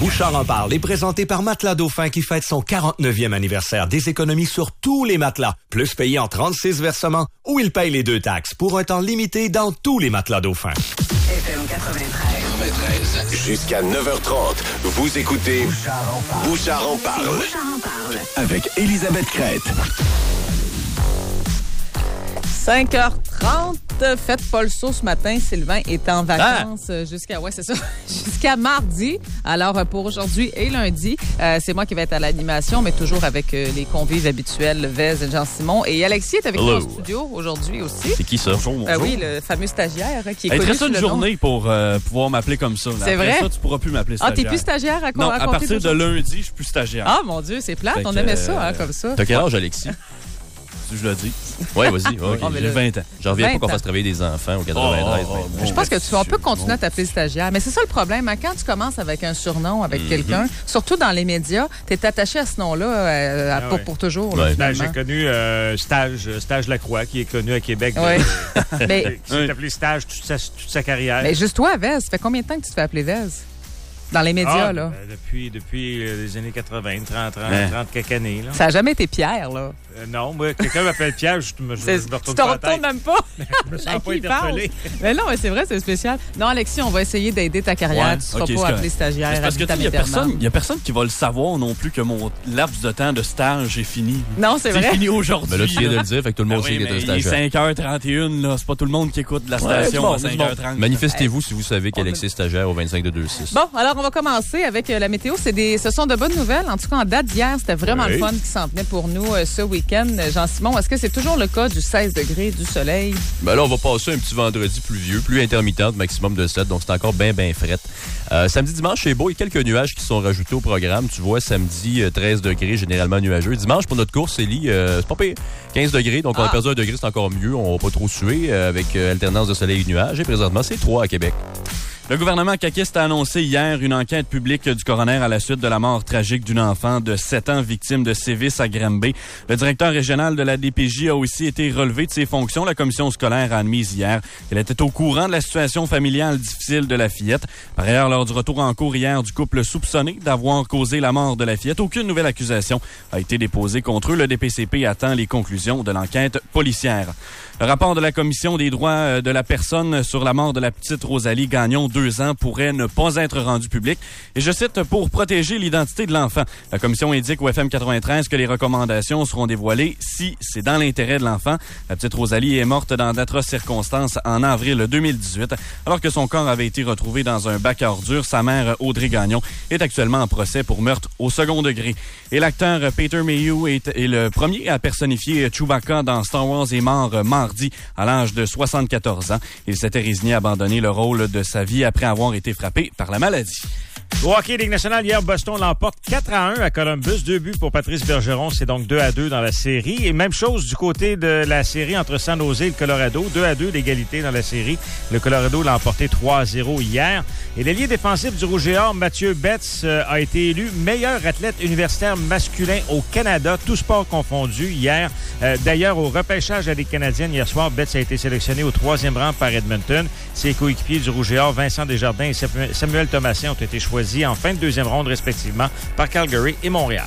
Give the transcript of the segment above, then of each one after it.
Bouchard en parle est présenté par Matelas Dauphin qui fête son 49e anniversaire. Des économies sur tous les matelas, plus payés en 36 versements ou il paye les 2 taxes pour un temps limité dans tous les Matelas Dauphin. FM 93. Jusqu'à 9h30, vous écoutez Bouchard en parle. Avec Elisabeth Crête. 5h30, faites pas le saut ce matin. Sylvain est en vacances jusqu'à mardi. Alors, pour aujourd'hui et lundi, c'est moi qui vais être à l'animation, mais toujours avec les convives habituels, Vez et Jean-Simon. Et Alexis est avec nous en studio aujourd'hui aussi. C'est qui ça? Bonjour. Oui, le fameux stagiaire qui est connu. Il te reste une journée pour pouvoir m'appeler comme ça. C'est vrai? Ça, tu pourras plus m'appeler stagiaire. Ah, t'es plus stagiaire à Non, à partir de lundi, je suis plus stagiaire. Ah, mon Dieu, c'est plate. On aimait ça, comme ça. T'as quel âge, Alexis? Je le dis. Oui, vas-y. Okay. J'ai 20 ans. J'en reviens pas qu'on fasse travailler des enfants au 93. Je pense que tu peux continuer à t'appeler stagiaire. Mais c'est ça le problème. Hein? Quand tu commences avec un surnom, avec quelqu'un, surtout dans les médias, tu es attaché à ce nom-là pour toujours. Ouais. J'ai connu Stage Lacroix, qui est connu à Québec. Mais qui s'est appelé Stage toute sa carrière. Mais juste toi, Vez, ça fait combien de temps que tu te fais appeler Vez? Dans les médias, là? Depuis les années 80, 30 quelques années. Là. Ça n'a jamais été Pierre, là? Non, moi, quelqu'un m'appelle Pierre, je me retourne tu te retournes même pas? Je me sens pas interpellé. Mais non, mais c'est vrai, c'est spécial. Non, Alexis, on va essayer d'aider ta carrière. Tu ne seras pas appelé stagiaire. Parce que il n'y a personne qui va le savoir non plus que mon laps de temps de stage est fini. Non, c'est vrai. C'est fini aujourd'hui. Mais là, tu viens de le dire, fait que tout le monde sait qu'il est un stagiaire. Il est 5h31, là. C'est pas tout le monde qui écoute la station à 5h30. Manifestez-vous si vous savez qu'Alexis est stagiaire au 25 de 2-6. Bon, alors on va commencer avec la météo. Ce sont de bonnes nouvelles. En tout cas, en date d'hier, c'était vraiment le fun qui s'en venait pour nous ce week-end. Jean-Simon, est-ce que c'est toujours le cas du 16 degrés, du soleil? Ben là, on va passer un petit vendredi pluvieux, pluie intermittente, maximum de 7, donc c'est encore bien frette. Samedi, dimanche, c'est beau. Il y a quelques nuages qui sont rajoutés au programme. Tu vois, samedi, 13 degrés, généralement nuageux. Dimanche, pour notre course, Élie, c'est pas pire. 15 degrés, donc on a perdu 1 degré, c'est encore mieux. On va pas trop suer avec alternance de soleil et nuages. Et présentement, c'est 3 à Québec. Le gouvernement caquiste a annoncé hier une enquête publique du coroner à la suite de la mort tragique d'une enfant de 7 ans victime de sévices à Granby. Le directeur régional de la DPJ a aussi été relevé de ses fonctions. La commission scolaire a admis hier qu'elle était au courant de la situation familiale difficile de la fillette. Par ailleurs, lors du retour en cours hier du couple soupçonné d'avoir causé la mort de la fillette, aucune nouvelle accusation a été déposée contre eux. Le DPCP attend les conclusions de l'enquête policière. Le rapport de la Commission des droits de la personne sur la mort de la petite Rosalie Gagnon, 2 ans, pourrait ne pas être rendu public. Et je cite, « Pour protéger l'identité de l'enfant ». La Commission indique au FM 93 que les recommandations seront dévoilées si c'est dans l'intérêt de l'enfant. La petite Rosalie est morte dans d'atroces circonstances en avril 2018, alors que son corps avait été retrouvé dans un bac à ordures. Sa mère, Audrey Gagnon, est actuellement en procès pour meurtre au second degré. Et l'acteur Peter Mayhew est le premier à personnifier Chewbacca dans Star Wars est mort mardi à l'âge de 74 ans. Il s'était résigné à abandonner le rôle de sa vie après avoir été frappé par la maladie. Au hockey Ligue nationale, hier, Boston l'emporte 4-1 à Columbus. 2 buts pour Patrice Bergeron. C'est donc 2-2 dans la série. Et même chose du côté de la série entre San Jose et le Colorado. 2-2 d'égalité dans la série. Le Colorado l'a emporté 3-0 hier. Et l'ailier défensif du Rouge et Or, Mathieu Betts, a été élu meilleur athlète universitaire masculin au Canada, tous sports confondus, hier. D'ailleurs, au repêchage de la Ligue canadienne, hier soir, Betts a été sélectionné au 3e rang par Edmonton. Ses coéquipiers du Rouge et Or, Vincent Desjardins et Samuel Thomassin, ont été choisis en fin de 2e ronde, respectivement, par Calgary et Montréal.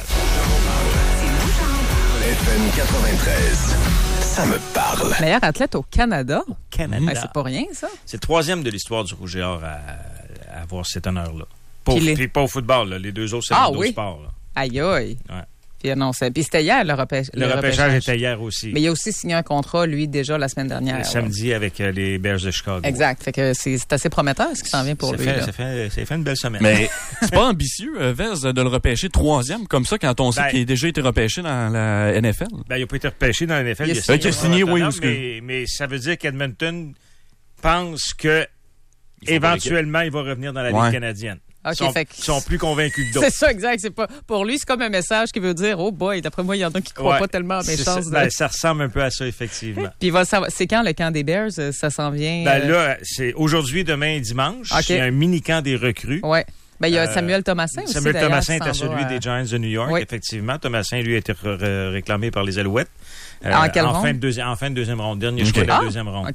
FM 93. Ça me parle. Meilleur athlète au Canada. Canada. C'est pas rien, ça. C'est le 3e de l'histoire du Rouge et Or à avoir cet honneur-là. Puis pas au football, là. Les 2 autres, c'est le sport. Là. Aïe, aïe. Ouais. Puis c'était hier, le repêchage. Le repêchage était hier aussi. Mais il a aussi signé un contrat, lui, déjà la semaine dernière. Samedi avec les Bears de Chicago. Exact. Fait que c'est assez prometteur ce qui s'en vient pour lui. Ça fait une belle semaine. Mais c'est pas ambitieux, Vez, de le repêcher 3e, comme ça, quand on sait qu'il a déjà été repêché dans la NFL. Il n'a pas été repêché dans la NFL. Il a signé, oui. Mais ça veut dire qu'Edmonton pense que éventuellement, il va revenir dans la Ligue canadienne. Okay, ils sont plus convaincus que d'autres. C'est ça, exact. C'est pas, pour lui, c'est comme un message qui veut dire, oh boy, d'après moi, il y en a qui croient pas tellement à mes chances. Ça ressemble un peu à ça, effectivement. Puis il va savoir, c'est quand le camp des Bears? Ça s'en vient? Là, c'est aujourd'hui, demain et dimanche. Okay. Il y a un mini-camp des recrues. Ouais. Il y a Samuel Thomassin aussi. Samuel Thomassin est à celui des Giants de New York, effectivement. Thomassin, lui, a été réclamé par les Alouettes. En quelle ronde? En fin de 2e ronde. Dernier choix de la 2e ronde. OK.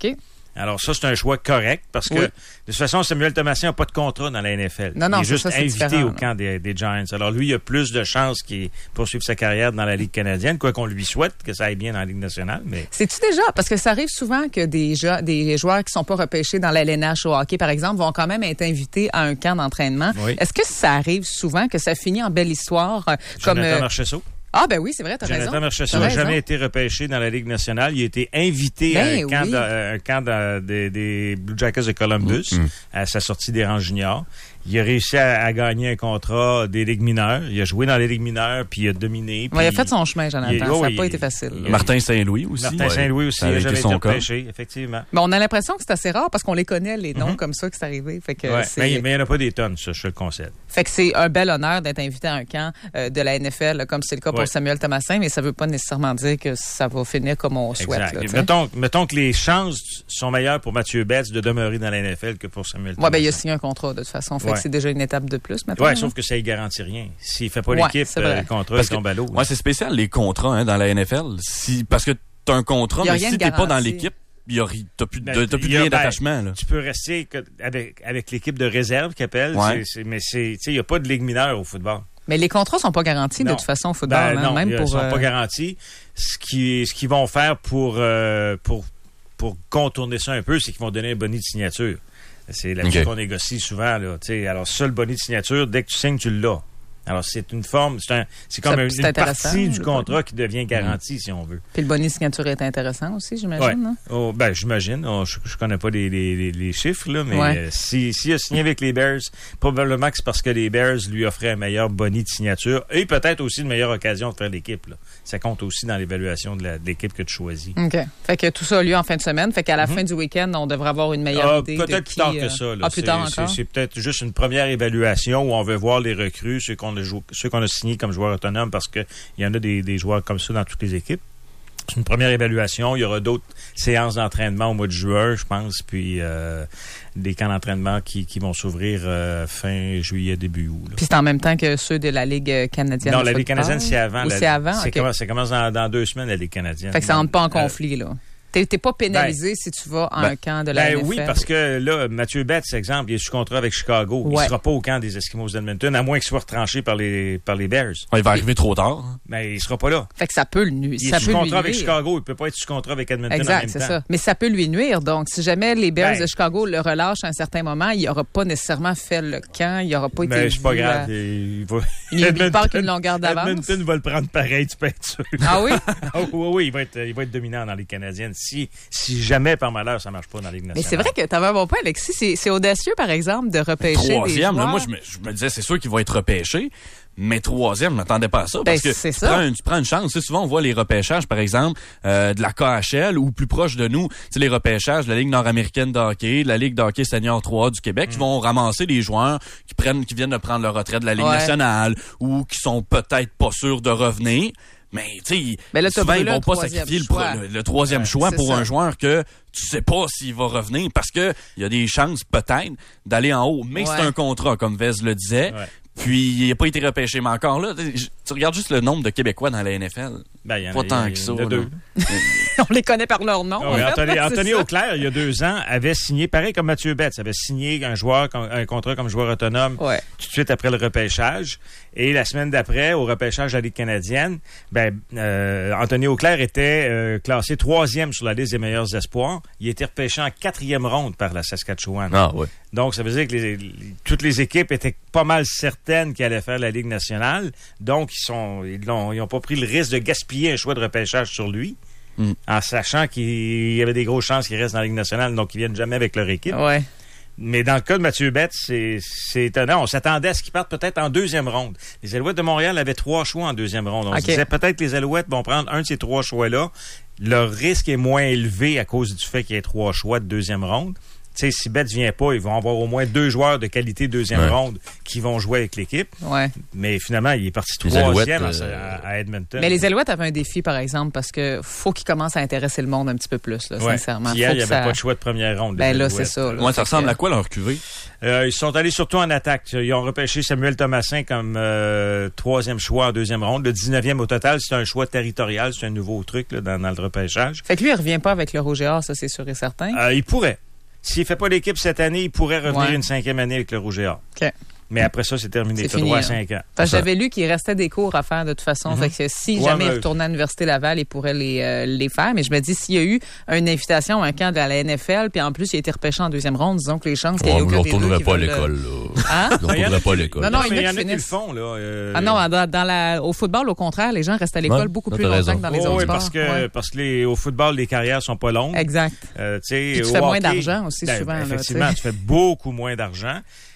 Alors ça, c'est un choix correct parce que, de toute façon, Samuel Thomassin n'a pas de contrat dans la NFL. Non, il est juste c'est invité différent, au camp des Giants. Alors lui, il a plus de chances qu'il poursuive sa carrière dans la Ligue canadienne, quoi qu'on lui souhaite que ça aille bien dans la Ligue nationale. Mais c'est-tu déjà, parce que ça arrive souvent que des joueurs qui sont pas repêchés dans la LNH au hockey, par exemple, vont quand même être invités à un camp d'entraînement. Oui. Est-ce que ça arrive souvent que ça finit en belle histoire? Jonathan Marchessault. Ah, ben oui, c'est vrai, t'as raison. Jonathan Marchessault n'a jamais été repêché dans la Ligue nationale. Il a été invité à un camp des Blue Jackets de Columbus à sa sortie des rangs juniors. Il a réussi à gagner un contrat des Ligues mineures. Il a joué dans les Ligues mineures, puis il a dominé. Il a fait son chemin, Jonathan. Ça n'a pas été facile. Martin Saint-Louis aussi. Martin Saint-Louis aussi. Il n'a jamais été repêché, effectivement. Mais on a l'imprestion que c'est assez rare parce qu'on les connaît, les noms comme ça, que c'est arrivé. Fait que mais il n'y en a pas des tonnes, ça, je le concède. Fait que c'est un bel honneur d'être invité à un camp de la NFL, comme c'est le cas pour Samuel Thomassin, mais ça ne veut pas nécessairement dire que ça va finir comme on souhaite. Là, mettons que les chances sont meilleures pour Mathieu Betts de demeurer dans la NFL que pour Samuel Thomassin. Il a signé un contrat de toute façon. Fait que c'est déjà une étape de plus maintenant. Oui, sauf que ça ne garantit rien. S'il ne fait pas l'équipe, le contrat tombe à l'eau. Moi, c'est spécial les contrats dans la NFL. Parce que tu as un contrat, mais si tu n'es pas dans l'équipe, tu n'as plus de lien d'attachement. Là. Tu peux rester avec l'équipe de réserve qu'ils appellent, mais il n'y a pas de ligue mineure au football. Mais les contrats sont pas garantis de toute façon au football. Non, même ils ne sont pas garantis. Ce qu'ils vont faire pour contourner ça un peu, c'est qu'ils vont donner un bonus de signature. C'est là-dessus qu'on négocie souvent. Là, alors, ça, le bonus de signature, dès que tu signes, tu l'as. Alors, c'est une forme, c'est comme une partie du contrat qui devient garantie, si on veut. Puis le bonus de signature est intéressant aussi, j'imagine, non? J'imagine. Je connais pas les chiffres, là, mais s'il a signé avec les Bears, probablement que c'est parce que les Bears lui offraient un meilleur bonus de signature et peut-être aussi une meilleure occasion de faire l'équipe. Là. Ça compte aussi dans l'évaluation de l'équipe que tu choisis. OK. Fait que tout ça a lieu en fin de semaine. Fait qu'à la fin du week-end, on devrait avoir une meilleure idée. Peut-être plus tard que ça. Là. Plus tard encore? C'est peut-être juste une première évaluation où on veut voir les recrues, ceux qu'on a signés comme joueurs autonomes, parce qu'il y en a des joueurs comme ça dans toutes les équipes. C'est une première évaluation. Il y aura d'autres séances d'entraînement au mois de juin, je pense, puis des camps d'entraînement qui vont s'ouvrir fin juillet, début août. Là. Puis c'est en même temps que ceux de la Ligue canadienne. Non, la Ligue canadienne, c'est avant. C'est avant? Ça commence dans 2 semaines, la Ligue canadienne. Fait que ça rentre pas en conflit, là. T'es pas pénalisé si tu vas à un camp de la NFL. Oui, parce que là, Mathieu Betts, exemple, il est sous contrat avec Chicago. Il ne sera pas au camp des Eskimos d'Edmonton, à moins qu'il soit retranché par les Bears. Il va arriver trop tard. Mais il ne sera pas là. Fait que ça peut le nuire. Il est sous contrat avec Chicago. Il ne peut pas être sous contrat avec Edmonton en même temps. C'est ça. Mais ça peut lui nuire. Donc, si jamais les Bears de Chicago le relâchent à un certain moment, il n'aura pas nécessairement fait le camp. Il n'aura pas été. Mais c'est pas grave. Il part qu'une longueur d'avance. Edmonton va le prendre pareil, tu peux être sûr. Ah oui? Oui, il va être dominant dans les Canadiennes. Si jamais, par malheur, ça ne marche pas dans la Ligue nationale. Mais c'est vrai que tu avais un bon point, Alexis. C'est audacieux, par exemple, de repêcher des joueurs. Là, moi, je me disais, c'est sûr qu'il va être repêché. Mais troisième, je m'attendais pas à ça. Parce que tu prends une chance. Souvent, on voit les repêchages, par exemple, de la KHL ou plus proche de nous, les repêchages de la Ligue nord-américaine de hockey, de la Ligue de hockey senior 3 du Québec, qui vont ramasser des joueurs qui viennent de prendre leur retraite de la Ligue nationale ou qui sont peut-être pas sûrs de revenir. Mais tu sais, souvent, ils vont pas sacrifier le troisième choix pour un joueur que tu sais pas s'il va revenir parce que il y a des chances peut-être d'aller en haut. Mais c'est un contrat, comme Vez le disait. Ouais. Puis, il n'a pas été repêché. Mais encore là, tu regardes juste le nombre de Québécois dans la NFL. Pas tant que ça. On les connaît par leur nom. Anthony Auclair, il y a 2 ans, avait signé, pareil comme Mathieu Betts, avait signé un contrat comme joueur autonome tout de suite après le repêchage. Et la semaine d'après, au repêchage de la Ligue canadienne, Anthony Auclair était classé 3e sur la liste des meilleurs espoirs. Il était repêché en 4e ronde par la Saskatchewan. Ah oui. Donc, ça veut dire que toutes les équipes étaient pas mal certaines qu'ils allaient faire la Ligue nationale. Donc, ils n'ont pas pris le risque de gaspiller un choix de repêchage sur lui, en sachant qu'il y avait des grosses chances qu'il reste dans la Ligue nationale, donc ils ne viennent jamais avec leur équipe. Ouais. Mais dans le cas de Mathieu Betts, c'est étonnant. On s'attendait à ce qu'il parte peut-être en 2e ronde. Les Alouettes de Montréal avaient 3 choix en 2e ronde. On se disait peut-être que les Alouettes vont prendre un de ces 3 choix-là. Leur risque est moins élevé à cause du fait qu'il y ait 3 choix de 2e ronde. tu sais, si Betts vient pas, ils vont avoir au moins 2 joueurs de qualité deuxième ronde qui vont jouer avec l'équipe. Ouais. Mais finalement, il est parti Les 3e Alouettes, à Edmonton. Mais les Alouettes avaient un défi, par exemple, parce que faut qu'ils commencent à intéresser le monde un petit peu plus, là, sincèrement. Hier, il n'y faut que avait pas de choix de première ronde. Ben là, c'est ça. Là. Ouais, ça ressemble à quoi leur QV? Ils sont allés surtout en attaque. Ils ont repêché Samuel Thomasin comme 3e choix en deuxième ronde. Le 19e au total, c'est un choix territorial. C'est un nouveau truc là, dans le repêchage. Fait que lui, il revient pas avec le Rouge et Or, ça, c'est sûr et certain. Il pourrait. S'il fait pas l'équipe cette année, il pourrait revenir une 5e année avec le Rouge et Or. OK. Mais après ça, c'est terminé. C'est T'as droit à fini, 5 ans. Parce que j'avais lu qu'il restait des cours à faire de toute façon. Fait que si jamais il retournait à l'Université Laval, il pourrait les faire. Mais je me dis, s'il y a eu une invitation à un camp de la NFL, puis en plus, il a été repêché en deuxième ronde, disons que les chances qu'il y ait aucun des deux qui pas à veulent... l'école, là. Hein? On ne retournerait pas à l'école. Non, mais il y en a qui qui le font, là. Ah non, au football, au contraire, les gens restent à l'école beaucoup plus longtemps que dans les autres sports. Parce que au football, les carrières sont pas longues. Exact. Puis tu fais moins d'argent aussi, souvent. Effectivement, tu fais beaucoup moins d'argent.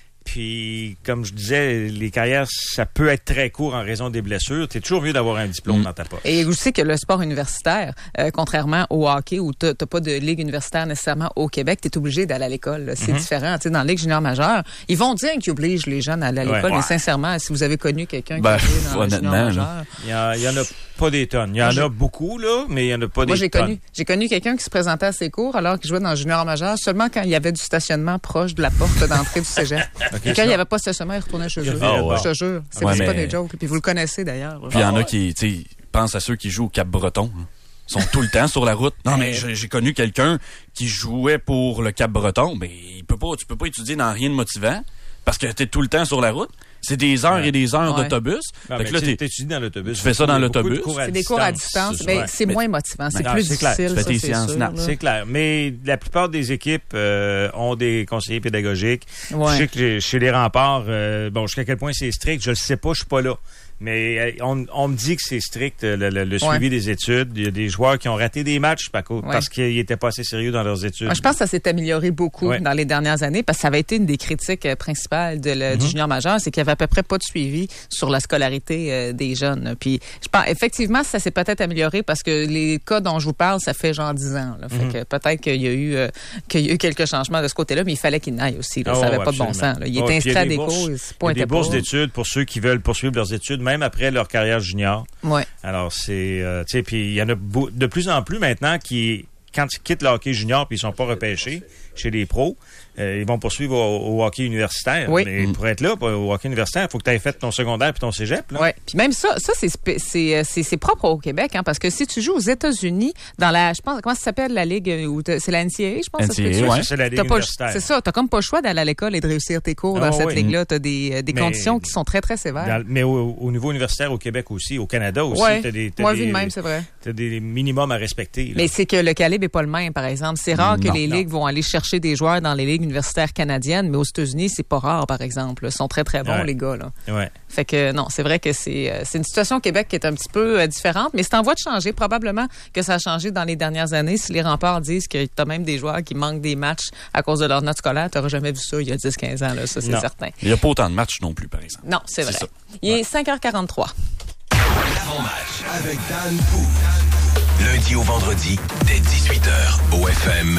Puis, comme je disais, les carrières, ça peut être très court en raison des blessures. C'est toujours mieux d'avoir un diplôme dans ta poche. Et aussi que le sport universitaire, contrairement au hockey, où tu n'as pas de ligue universitaire nécessairement au Québec, tu es obligé d'aller à l'école. C'est différent. Dans la ligue junior majeure, ils vont dire qu'ils obligent les jeunes à aller à l'école, mais sincèrement, si vous avez connu quelqu'un qui est dans la junior majeure... Il y en a pas des tonnes. Il y en a beaucoup, là, mais il y en a pas des tonnes. J'ai connu quelqu'un qui se présentait à ses cours alors qu'il jouait dans le junior majeur seulement quand il y avait du stationnement proche de la porte d'entrée du cégep. Et quand il n'y avait pas de stationnement, il retournait chez eux. Je te jure. C'est pas des jokes. Puis vous le connaissez d'ailleurs. Puis il y en a qui pensent à ceux qui jouent au Cap-Breton. Ils sont tout le temps sur la route. Non, mais j'ai connu quelqu'un qui jouait pour le Cap-Breton. Mais tu peux pas étudier dans rien de motivant parce que t'es tout le temps sur la route. C'est des heures et des heures d'autobus. Fait que là, t'étudies dans l'autobus. Tu fais ça dans l'autobus. C'est des cours à distance. C'est moins motivant. C'est plus difficile. Tu fais tes séances. C'est clair. Mais la plupart des équipes ont des conseillers pédagogiques. Ouais. Je sais que chez les Remparts, jusqu'à quel point c'est strict, je le sais pas, je suis pas là. Mais on me dit que c'est strict, le suivi des études. Il y a des joueurs qui ont raté des matchs parce qu'ils n'étaient pas assez sérieux dans leurs études. Je pense que ça s'est amélioré beaucoup dans les dernières années parce que ça avait été une des critiques principales du junior majeur, c'est qu'il n'y avait à peu près pas de suivi sur la scolarité des jeunes. Puis je pense effectivement ça s'est peut-être amélioré parce que les cas dont je vous parle, ça fait genre 10 ans. Là. Fait que peut-être qu'il y a eu quelques changements de ce côté-là, mais il fallait qu'il n'aille aussi. Là. Ça n'avait pas de bon sens. Là. Il était inscrit à des cours, il se pointait pas. Des bourses d'études pour ceux qui veulent poursuivre leurs études, même après leur carrière junior. Ouais. Alors, c'est... tu sais, puis il y en a de plus en plus maintenant qui, quand ils quittent le hockey junior puis ils sont pas repêchés chez les pros, ils vont poursuivre au hockey universitaire. Oui. Mais pour être là, au hockey universitaire, il faut que tu aies fait ton secondaire puis ton cégep. Oui. Puis même ça c'est propre au Québec, hein, parce que si tu joues aux États-Unis, dans la, je pense, comment ça s'appelle la ligue, c'est la NCAA, je pense. NCAA, c'est la ligue universitaire. C'est ça, t'as comme pas le choix d'aller à l'école et de réussir tes cours dans cette ligue-là. T'as des conditions qui sont très, très sévères. Mais au niveau universitaire au Québec aussi, au Canada aussi, t'as des... Moi, vu de même, c'est vrai. T'as des minimums à respecter. Là. Mais c'est que le calibre est pas le même, par exemple. C'est rare que les ligues vont aller chercher des joueurs dans les ligues universitaires canadiennes, mais aux États-Unis, c'est pas rare, par exemple. Ils sont très, très bons, les gars, là. Ouais. Fait que, non, c'est vrai que c'est une situation au Québec qui est un petit peu différente, mais c'est en voie de changer. Probablement que ça a changé dans les dernières années. Si les Remparts disent que t'as même des joueurs qui manquent des matchs à cause de leur note scolaire, t'auras jamais vu ça il y a 10-15 ans, là. Ça, c'est certain. Il n'y a pas autant de matchs non plus, par exemple. Non, c'est vrai. Il est 5h43. L'avant-match avec Dan Pou. Lundi au vendredi, dès 18h, au FM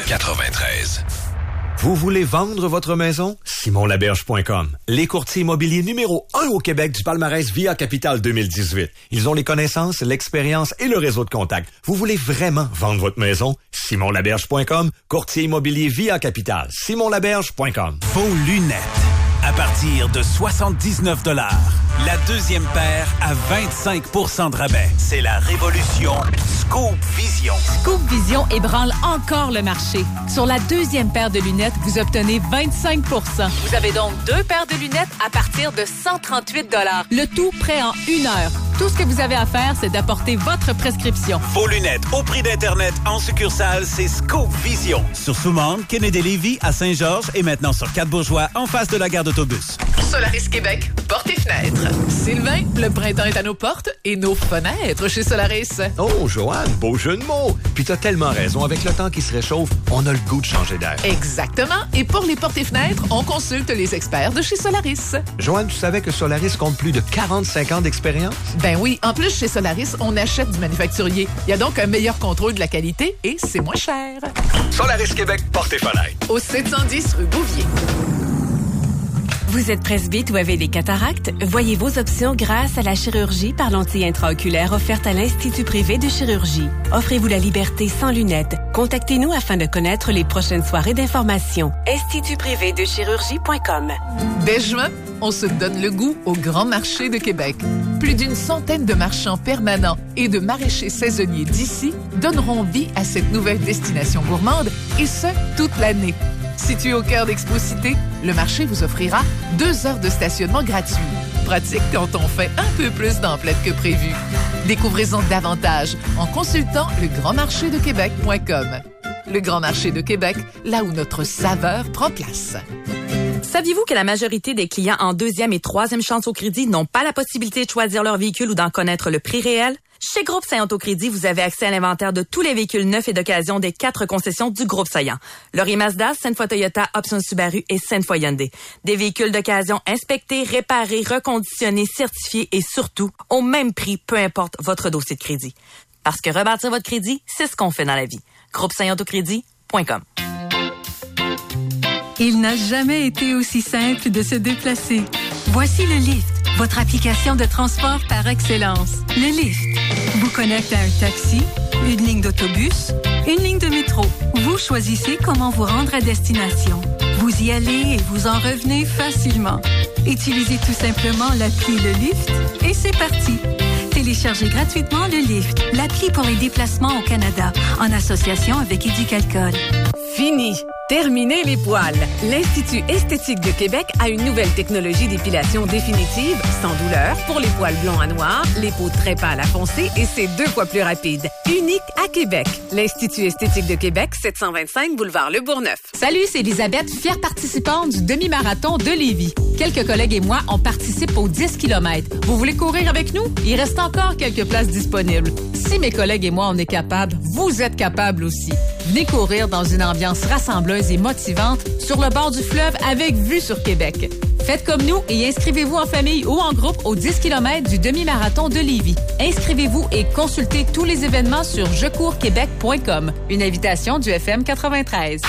93. Vous voulez vendre votre maison? SimonLaberge.com. Les courtiers immobiliers numéro 1 au Québec du palmarès Via Capital 2018. Ils ont les connaissances, l'expérience et le réseau de contacts. Vous voulez vraiment vendre votre maison? SimonLaberge.com. Courtier immobilier Via Capital. SimonLaberge.com. Vos lunettes. À partir de 79 $. La deuxième paire à 25 % de rabais. C'est la révolution Scoop Vision. Scoop Vision ébranle encore le marché. Sur la deuxième paire de lunettes, vous obtenez 25 %. Vous avez donc 2 paires de lunettes à partir de 138 $. Le tout prêt en 1 heure. Tout ce que vous avez à faire, c'est d'apporter votre prescription. Vos lunettes au prix d'Internet en succursale, c'est Scoop Vision. Sur Soumande, Kennedy-Lévis, à Saint-Georges et maintenant sur 4 Bourgeois, en face de la gare d'autobus. Solaris Québec, portes et fenêtres. Sylvain, le printemps est à nos portes et nos fenêtres chez Solaris. Oh, Joanne, beau jeu de mots. Puis t'as tellement raison. Avec le temps qui se réchauffe, on a le goût de changer d'air. Exactement. Et pour les portes et fenêtres, on consulte les experts de chez Solaris. Joanne, tu savais que Solaris compte plus de 45 ans d'expérience? Ben oui, en plus, chez Solaris, on achète du manufacturier. Il y a donc un meilleur contrôle de la qualité et c'est moins cher. Solaris Québec, porte et fenêtres. Au 710 rue Bouvier. Vous êtes presbyte ou avez des cataractes? Voyez vos options grâce à la chirurgie par lentille intraoculaire offerte à l'Institut privé de chirurgie. Offrez-vous la liberté sans lunettes. Contactez-nous afin de connaître les prochaines soirées d'information. institutprivédechirurgie.com. Dès juin, on se donne le goût au Grand Marché de Québec. Plus d'une centaine de marchands permanents et de maraîchers saisonniers d'ici donneront vie à cette nouvelle destination gourmande, et ce, toute l'année. Situé au cœur d'Expo-Cité, le marché vous offrira 2 heures de stationnement gratuit. Pratique quand on fait un peu plus d'emplettes que prévu. Découvrez-en davantage en consultant legrandmarchédequebec.com. Le Grand Marché de Québec, là où notre saveur prend place. Saviez-vous que la majorité des clients en 2e et 3e chance au crédit n'ont pas la possibilité de choisir leur véhicule ou d'en connaître le prix réel? Chez Groupe Saillant Autocrédit, vous avez accès à l'inventaire de tous les véhicules neufs et d'occasion des 4 concessions du Groupe Saillant. Laurier Mazda, Sainte-Foy Toyota, Option Subaru et Sainte-Foy Hyundai. Des véhicules d'occasion inspectés, réparés, reconditionnés, certifiés et surtout au même prix, peu importe votre dossier de crédit. Parce que rebâtir votre crédit, c'est ce qu'on fait dans la vie. GroupeSaillantAutoCrédit.com. Il n'a jamais été aussi simple de se déplacer. Voici le Lyft, votre application de transport par excellence. Le Lyft vous connecte à un taxi, une ligne d'autobus, une ligne de métro. Vous choisissez comment vous rendre à destination. Vous y allez et vous en revenez facilement. Utilisez tout simplement l'appli Le Lyft et c'est parti. Téléchargez gratuitement Le Lyft, l'appli pour les déplacements au Canada, en association avec Éducalcool. Fini! Terminez les poils! L'Institut esthétique de Québec a une nouvelle technologie d'épilation définitive, sans douleur, pour les poils blonds à noirs, les peaux très pâles à foncées et c'est 2 fois plus rapide. Unique à Québec. L'Institut esthétique de Québec, 725 boulevard Le Bourgneuf. Salut, c'est Elisabeth, fière participante du demi-marathon de Lévis. Quelques collègues et moi, on participe aux 10 km. Vous voulez courir avec nous? Il reste encore quelques places disponibles. Si mes collègues et moi, on est capables, vous êtes capables aussi. Venez courir dans une ambiance rassembleuse et motivante sur le bord du fleuve avec vue sur Québec. Faites comme nous et inscrivez-vous en famille ou en groupe aux 10 km du demi-marathon de Lévis. Inscrivez-vous et consultez tous les événements sur jecoursquebec.com. Une invitation du FM 93.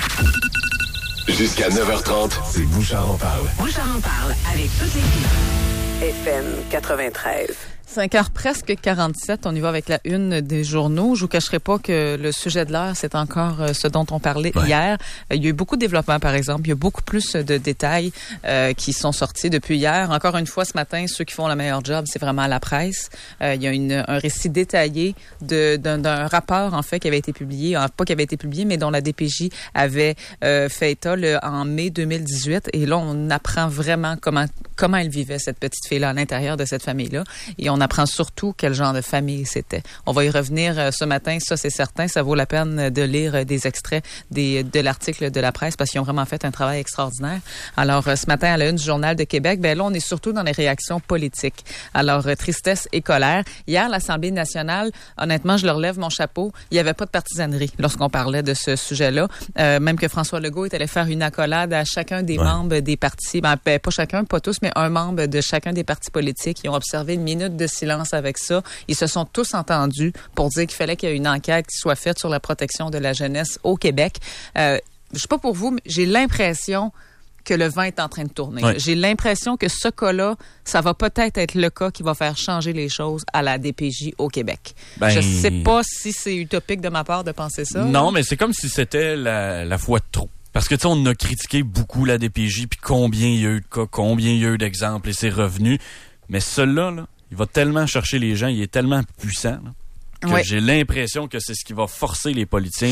Jusqu'à 9h30, c'est Bouchard en parle. Bouchard en parle avec toute l'équipe. FM 93. 5h presque 47, on y va avec la une des journaux. Je vous cacherai pas que le sujet de l'heure, c'est encore ce dont on parlait hier. Il y a eu beaucoup de développement, par exemple. Il y a beaucoup plus de détails qui sont sortis depuis hier. Encore une fois, ce matin, ceux qui font le meilleur job, c'est vraiment la presse. Il y a un récit détaillé d'un rapport, en fait, qui avait été publié, pas qui avait été publié, mais dont la DPJ avait fait état en mai 2018. Et là, on apprend vraiment comment elle vivait, cette petite fille-là, à l'intérieur de cette famille-là. Et on apprend surtout quel genre de famille c'était. On va y revenir ce matin, ça c'est certain. Ça vaut la peine de lire des extraits de l'article de la presse parce qu'ils ont vraiment fait un travail extraordinaire. Alors, ce matin, à la une du Journal de Québec, là, on est surtout dans les réactions politiques. Alors, tristesse et colère. Hier, l'Assemblée nationale, honnêtement, je leur lève mon chapeau. Il n'y avait pas de partisanerie lorsqu'on parlait de ce sujet-là. Même que François Legault est allé faire une accolade à chacun des membres des partis. Pas chacun, pas tous, mais un membre de chacun des partis politiques. Ils ont observé une minute de silence avec ça. Ils se sont tous entendus pour dire qu'il fallait qu'il y ait une enquête qui soit faite sur la protection de la jeunesse au Québec. Je sais pas pour vous, mais j'ai l'impression que le vent est en train de tourner. Ouais. J'ai l'impression que ce cas-là, ça va peut-être être le cas qui va faire changer les choses à la DPJ au Québec. Je sais pas si c'est utopique de ma part de penser ça. Non, mais c'est comme si c'était la fois de trop. Parce que, tu sais, on a critiqué beaucoup la DPJ, puis combien il y a eu de cas, combien il y a eu d'exemples, et c'est revenu. Mais celui-là, là, il va tellement chercher les gens, il est tellement puissant là, que j'ai l'impression que c'est ce qui va forcer les politiciens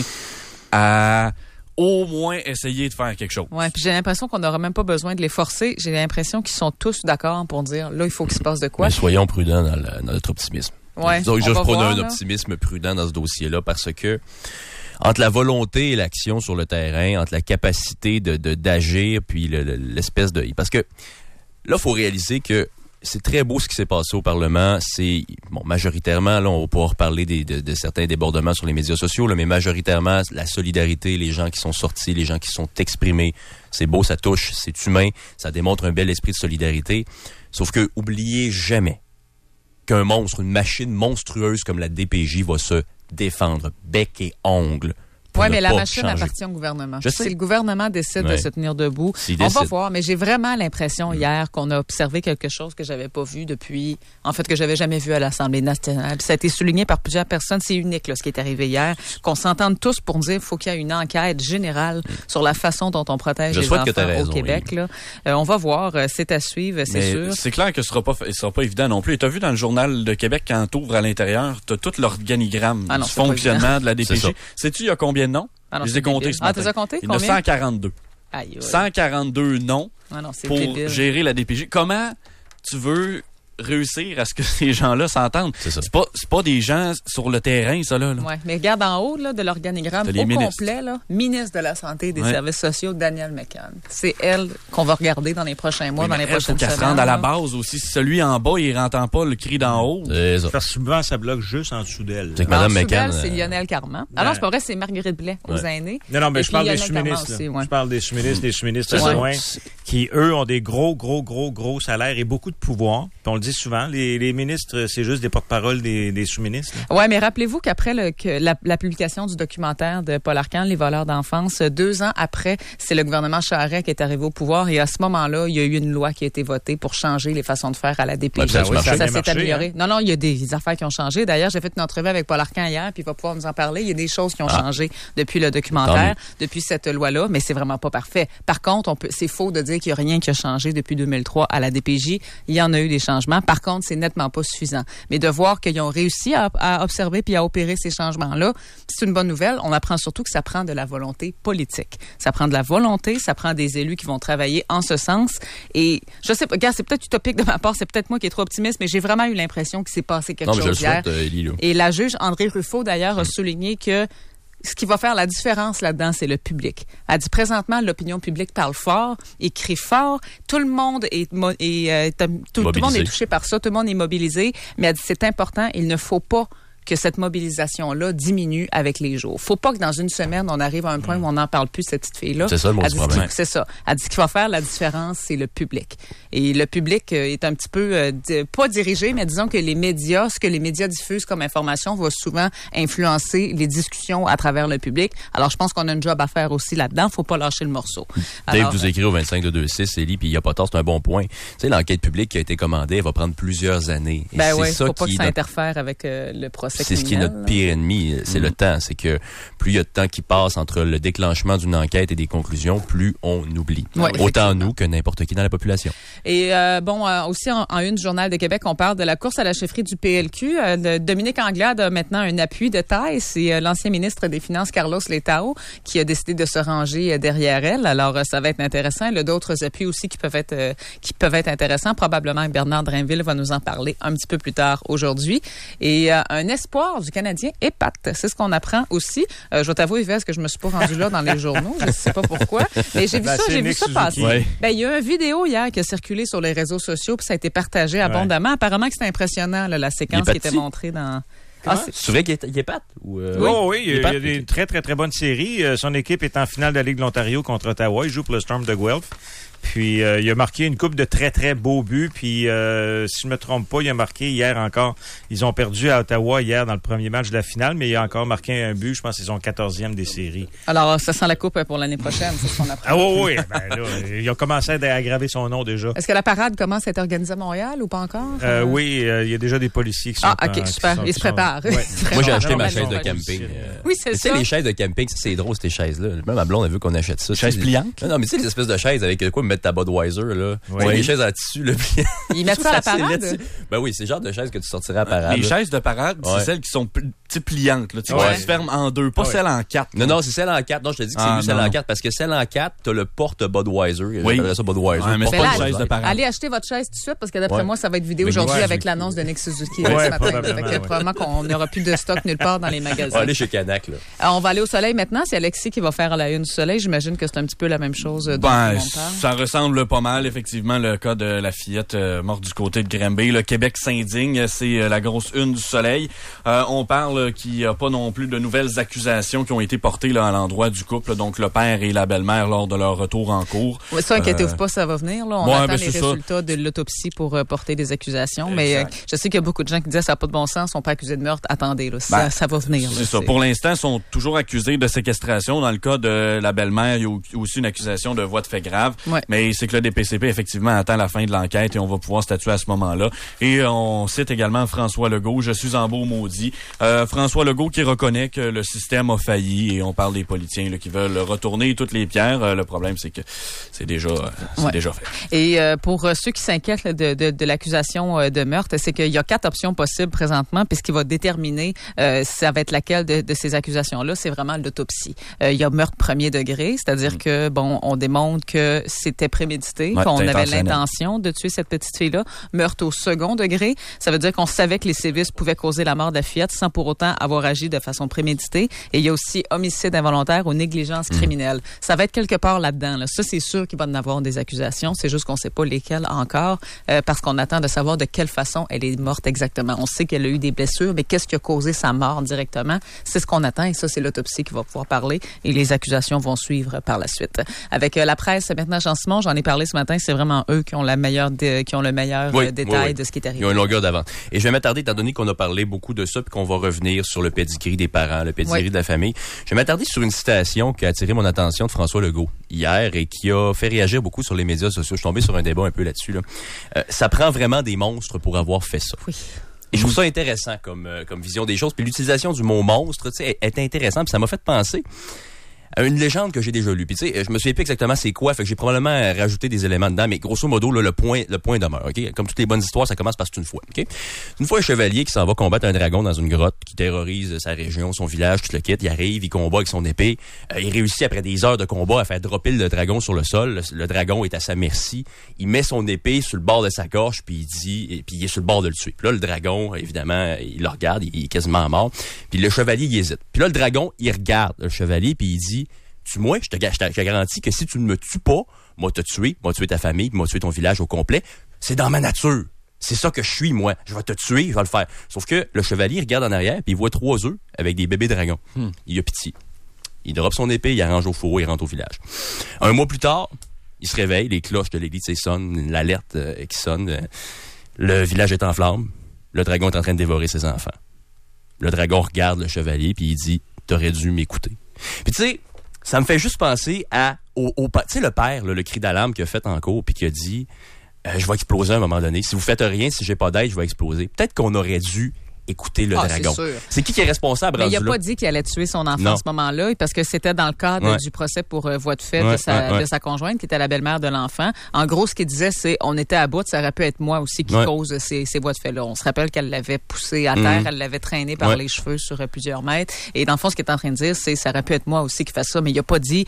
à au moins essayer de faire quelque chose. Ouais, puis j'ai l'impression qu'on n'aura même pas besoin de les forcer. J'ai l'impression qu'ils sont tous d'accord pour dire là, il faut qu'il se passe de quoi. Mais soyons prudents dans notre optimisme. Ouais, je prône un optimisme prudent dans ce dossier-là parce que entre la volonté et l'action sur le terrain, entre la capacité d'agir, puis l'espèce de... Parce que là, il faut réaliser que c'est très beau ce qui s'est passé au Parlement. C'est majoritairement, là, on va pouvoir parler de certains débordements sur les médias sociaux, là, mais majoritairement, la solidarité, les gens qui sont sortis, les gens qui sont exprimés, c'est beau, ça touche, c'est humain, ça démontre un bel esprit de solidarité. Sauf que, oubliez jamais qu'un monstre, une machine monstrueuse comme la DPJ va se défendre bec et ongles. Oui, mais la machine appartient au gouvernement. Si le gouvernement décide de se tenir debout, on va voir. Mais j'ai vraiment l'impression hier qu'on a observé quelque chose que j'avais pas vu depuis, en fait, que j'avais jamais vu à l'Assemblée nationale. Ça a été souligné par plusieurs personnes. C'est unique, là, ce qui est arrivé hier. Qu'on s'entende tous pour dire qu'il faut qu'il y ait une enquête générale sur la façon dont on protège les enfants au Québec. Là. On va voir. C'est à suivre, c'est sûr. C'est clair que ce sera pas évident non plus. Et t'as vu dans le Journal de Québec, quand t'ouvres à l'intérieur, t'as tout l'organigramme du fonctionnement de la DPJ. Sais-tu, il y a combien de noms? Je les ai comptés ce matin. Tu les as comptés? Il y en a 142. Aïe. 142 noms pour gérer la DPJ. Comment tu veux réussir à ce que ces gens-là s'entendent? C'est pas des gens sur le terrain, ça, là. Oui, mais regarde en haut là, de l'organigramme au complet, là, ministre de la Santé et des Services sociaux, Danielle McCann. C'est elle qu'on va regarder dans les prochains mois, dans les prochaines semaines. Faut qu'elle se rende à la base aussi. Si celui en bas, il n'entend pas le cri d'en haut. Parce que souvent, ça bloque juste en dessous d'elle. C'est que Mme McCann... c'est Lionel Carman. Ah non, c'est pas vrai, c'est Marguerite Blais aux aînés. Non, mais je parle des sous-ministres. Je parle des sous-ministres adjoints qui, eux, ont des gros salaires et beaucoup de pouvoir. Puis on le dit souvent, les ministres, c'est juste des porte-paroles des sous-ministres. Oui, mais rappelez-vous qu'après la publication du documentaire de Paul Arcand, Les voleurs d'enfance, 2 ans après, c'est le gouvernement Charest qui est arrivé au pouvoir et à ce moment-là, il y a eu une loi qui a été votée pour changer les façons de faire à la DPJ. Ça s'est amélioré. Hein? Non, il y a des affaires qui ont changé. D'ailleurs, j'ai fait une entrevue avec Paul Arcand hier, puis il va pouvoir nous en parler. Il y a des choses qui ont changé depuis le documentaire, depuis cette loi-là, mais c'est vraiment pas parfait. Par contre, c'est faux de dire qu'il n'y a rien qui a changé depuis 2003 à la DPJ. Il y en a eu des changements. Par contre, c'est nettement pas suffisant. Mais de voir qu'ils ont réussi à observer puis à opérer ces changements-là, c'est une bonne nouvelle. On apprend surtout que ça prend de la volonté politique. Ça prend de la volonté, ça prend des élus qui vont travailler en ce sens. Et je sais pas, regarde, c'est peut-être utopique de ma part, c'est peut-être moi qui est trop optimiste, mais j'ai vraiment eu l'impression qu'il s'est passé quelque chose hier. Et la juge André Ruffo, d'ailleurs, a souligné que ce qui va faire la différence là-dedans, c'est le public. Elle dit présentement, l'opinion publique parle fort, écrit fort. Tout le monde est touché par ça. Tout le monde est mobilisé. Mais elle dit c'est important. Il ne faut pas que cette mobilisation-là diminue avec les jours. Faut pas que dans une semaine, on arrive à un point où on n'en parle plus de cette petite fille-là. C'est ça le mot du problème. C'est ça. Elle dit ce qui va faire la différence, c'est le public. Et le public est un petit peu, pas dirigé, mais disons que les médias, ce que les médias diffusent comme information va souvent influencer les discussions à travers le public. Alors, je pense qu'on a un job à faire aussi là-dedans. Faut pas lâcher le morceau. Dave vous écrit au 25-226, Élie, puis il n'y a pas tort, c'est un bon point. Tu sais, l'enquête publique qui a été commandée, elle va prendre plusieurs années. Et faut pas que ça interfère avec le procès. C'est ce qui est notre pire ennemi, c'est le temps. C'est que plus il y a de temps qui passe entre le déclenchement d'une enquête et des conclusions, plus on oublie. Autant nous que n'importe qui dans la population. Et aussi en une du Journal de Québec, on parle de la course à la chefferie du PLQ. Dominique Anglade a maintenant un appui de taille. C'est l'ancien ministre des Finances, Carlos Letao, qui a décidé de se ranger derrière elle. Alors, ça va être intéressant. Il y a d'autres appuis aussi qui peuvent être intéressants. Probablement que Bernard Drainville va nous en parler un petit peu plus tard aujourd'hui. Et un espoir du Canadien épate. C'est ce qu'on apprend aussi. Je vais t'avouer, Yves, que je me suis pas rendu là dans les journaux. Je sais pas pourquoi. Mais j'ai vu ça passer. Ouais. Il y a une vidéo hier qui a circulé sur les réseaux sociaux puis ça a été partagé abondamment. Apparemment que c'était impressionnant, là, la séquence qui était montrée dans... C'est vrai qu'il épate? Oui, il y a des très, très, très bonnes séries. Son équipe est en finale de la Ligue de l'Ontario contre Ottawa. Il joue pour le Storm de Guelph. Puis, il a marqué une couple de très, très beaux buts. Puis, si je me trompe pas, il a marqué hier encore. Ils ont perdu à Ottawa hier dans le premier match de la finale, mais il a encore marqué un but. Je pense que c'est son 14e des séries. Alors, ça sent la coupe pour l'année prochaine, c'est ce qu'on apprend. Ah oui. Là, il a commencé à aggraver son nom déjà. Est-ce que la parade commence à être organisée à Montréal ou pas encore? Oui, il y a déjà des policiers qui sont... OK, super. Ils se préparent. Moi, j'ai acheté ma chaise de camping. Oui, c'est ça. Tu sais, les chaises de camping, c'est drôle, ces chaises-là. Même ma blonde a vu qu'on achète ça. Chaises pliantes? Non, mais tu sais, les espèces de chaises avec quoi mettre ta Budweiser, là. Les chaises à tissu, là. Ils mettent ça à la parade? Ben oui, c'est le genre de chaises que tu sortirais à la parade. Les chaises de parade, c'est celles qui sont pliantes, là. Tu vois, elles se ferment en deux, pas celles en quatre. Non, c'est celles en quatre. Non, je te dis que c'est mieux celles en quatre parce que celles en quatre, t'as le porte Budweiser. J'appellerais ça Budweiser. Mais c'est pas une chaise de parade. Allez acheter votre chaise tout de suite parce que d'après moi, ça va être vidé aujourd'hui avec l'annonce de Nick Suzuki ce matin. Probablement qu'on n'aura plus de stock nulle part dans les magasins. On va aller chez Canac, là. On va aller au soleil maintenant. C'est Alexis qui va faire la une du soleil. J'imagine que c'est un petit peu la même chose. Ça ressemble pas mal, effectivement, le cas de la fillette morte du côté de Granby. Le Québec s'indigne, c'est la grosse une du Soleil. On parle qu'il n'y a pas non plus de nouvelles accusations qui ont été portées là, à l'endroit du couple, donc le père et la belle-mère lors de leur retour en cours. Ouais, ça, inquiétez-vous pas, ça va venir. Là. On attend les résultats de l'autopsie pour porter des accusations. Mais je sais qu'il y a beaucoup de gens qui disent ça n'a pas de bon sens, ils sont pas accusés de meurtre. Attendez, là, ça va venir. C'est ça. Pour l'instant, ils sont toujours accusés de séquestration. Dans le cas de la belle-mère, il y a aussi une accusation de voie de fait grave. Ouais. Mais c'est que le DPCP, effectivement, attend la fin de l'enquête et on va pouvoir statuer à ce moment-là. Et on cite également François Legault. Je suis en beau maudit. François Legault qui reconnaît que le système a failli et on parle des politiciens là, qui veulent retourner toutes les pierres. Le problème, c'est que c'est déjà fait. Et pour ceux qui s'inquiètent de l'accusation de meurtre, c'est qu'il y a 4 options possibles présentement, puis ce qui va déterminer ça va être laquelle de ces accusations-là, c'est vraiment l'autopsie. Il y a meurtre premier degré, c'est-à-dire que on démontre que c'était prémédité, qu'on avait l'intention de tuer cette petite fille-là. Meurtre au second degré, ça veut dire qu'on savait que les sévices pouvaient causer la mort de la fillette sans pour autant avoir agi de façon préméditée. Et il y a aussi homicide involontaire ou négligence criminelle. Ça va être quelque part là-dedans. Là. Ça, c'est sûr qu'il va y en avoir des accusations. C'est juste qu'on ne sait pas lesquelles encore parce qu'on attend de savoir de quelle façon elle est morte exactement. On sait qu'elle a eu des blessures, mais qu'est-ce qui a causé sa mort directement? C'est ce qu'on attend et ça, c'est l'autopsie qui va pouvoir parler et les accusations vont suivre par la suite. Avec la presse, maintenant, Jean-Simon, j'en ai parlé ce matin, c'est vraiment eux qui ont le meilleur détail de ce qui est arrivé. Ils ont une longueur d'avance. Et je vais m'attarder, étant donné qu'on a parlé beaucoup de ça puis qu'on va revenir sur le pedigree des parents, le pedigree de la famille, je vais m'attarder sur une citation qui a attiré mon attention de François Legault hier et qui a fait réagir beaucoup sur les médias sociaux. Je suis tombé sur un débat un peu là-dessus. Là. Ça prend vraiment des monstres pour avoir fait ça. Oui. Et je trouve ça intéressant comme vision des choses. Puis l'utilisation du mot monstre, tu sais, est intéressant. Puis ça m'a fait penser à une légende que j'ai déjà lue. Puis tu sais, je me souviens plus exactement c'est quoi, fait que j'ai probablement rajouté des éléments dedans, mais grosso modo, là, le point demeure, OK? Comme toutes les bonnes histoires, ça commence par une fois, OK? Une fois, un chevalier qui s'en va combattre un dragon dans une grotte, qui terrorise sa région, son village, tout le kit, il arrive, il combat avec son épée, il réussit après des heures de combat à faire dropper le dragon sur le sol, le dragon est à sa merci, il met son épée sur le bord de sa gorge, puis il est sur le bord de le tuer. Puis là, le dragon, évidemment, il le regarde, il est quasiment mort, puis le chevalier, il hésite. Puis là, le dragon, il regarde le chevalier, puis il dit: tue-moi, je te garantis que si tu ne me tues pas, moi te tuer, moi tuer ta famille, moi tuer ton village au complet. C'est dans ma nature. C'est ça que je suis, moi. Je vais te tuer, je vais le faire. Sauf que le chevalier regarde en arrière, puis il voit 3 œufs avec des bébés dragons. Il a pitié. Il drop son épée, il arrange au fourreau, il rentre au village. Un mois plus tard, il se réveille, les cloches de l'église sonnent, l'alerte qui sonne. Le village est en flammes. Le dragon est en train de dévorer ses enfants. Le dragon regarde le chevalier, puis il dit: t'aurais dû m'écouter. Puis tu sais, ça me fait juste penser tu sais, le père, là, le cri d'alarme qu'il a fait en cours puis qui a dit je vais exploser à un moment donné. Si vous faites rien, si j'ai pas d'aide, je vais exploser. Peut-être qu'on aurait dû écouter le dragon. C'est qui est responsable? Mais il n'a pas dit qu'il allait tuer son enfant à ce moment-là, parce que c'était dans le cadre du procès pour voie de fait de sa conjointe, qui était la belle-mère de l'enfant. En gros, ce qu'il disait, c'est: on était à bout, ça aurait pu être moi aussi qui cause ces voies de fait-là. On se rappelle qu'elle l'avait poussé à terre, elle l'avait traîné par les cheveux sur plusieurs mètres. Et dans le fond, ce qu'il est en train de dire, c'est: ça aurait pu être moi aussi qui fasse ça, mais il n'a pas dit.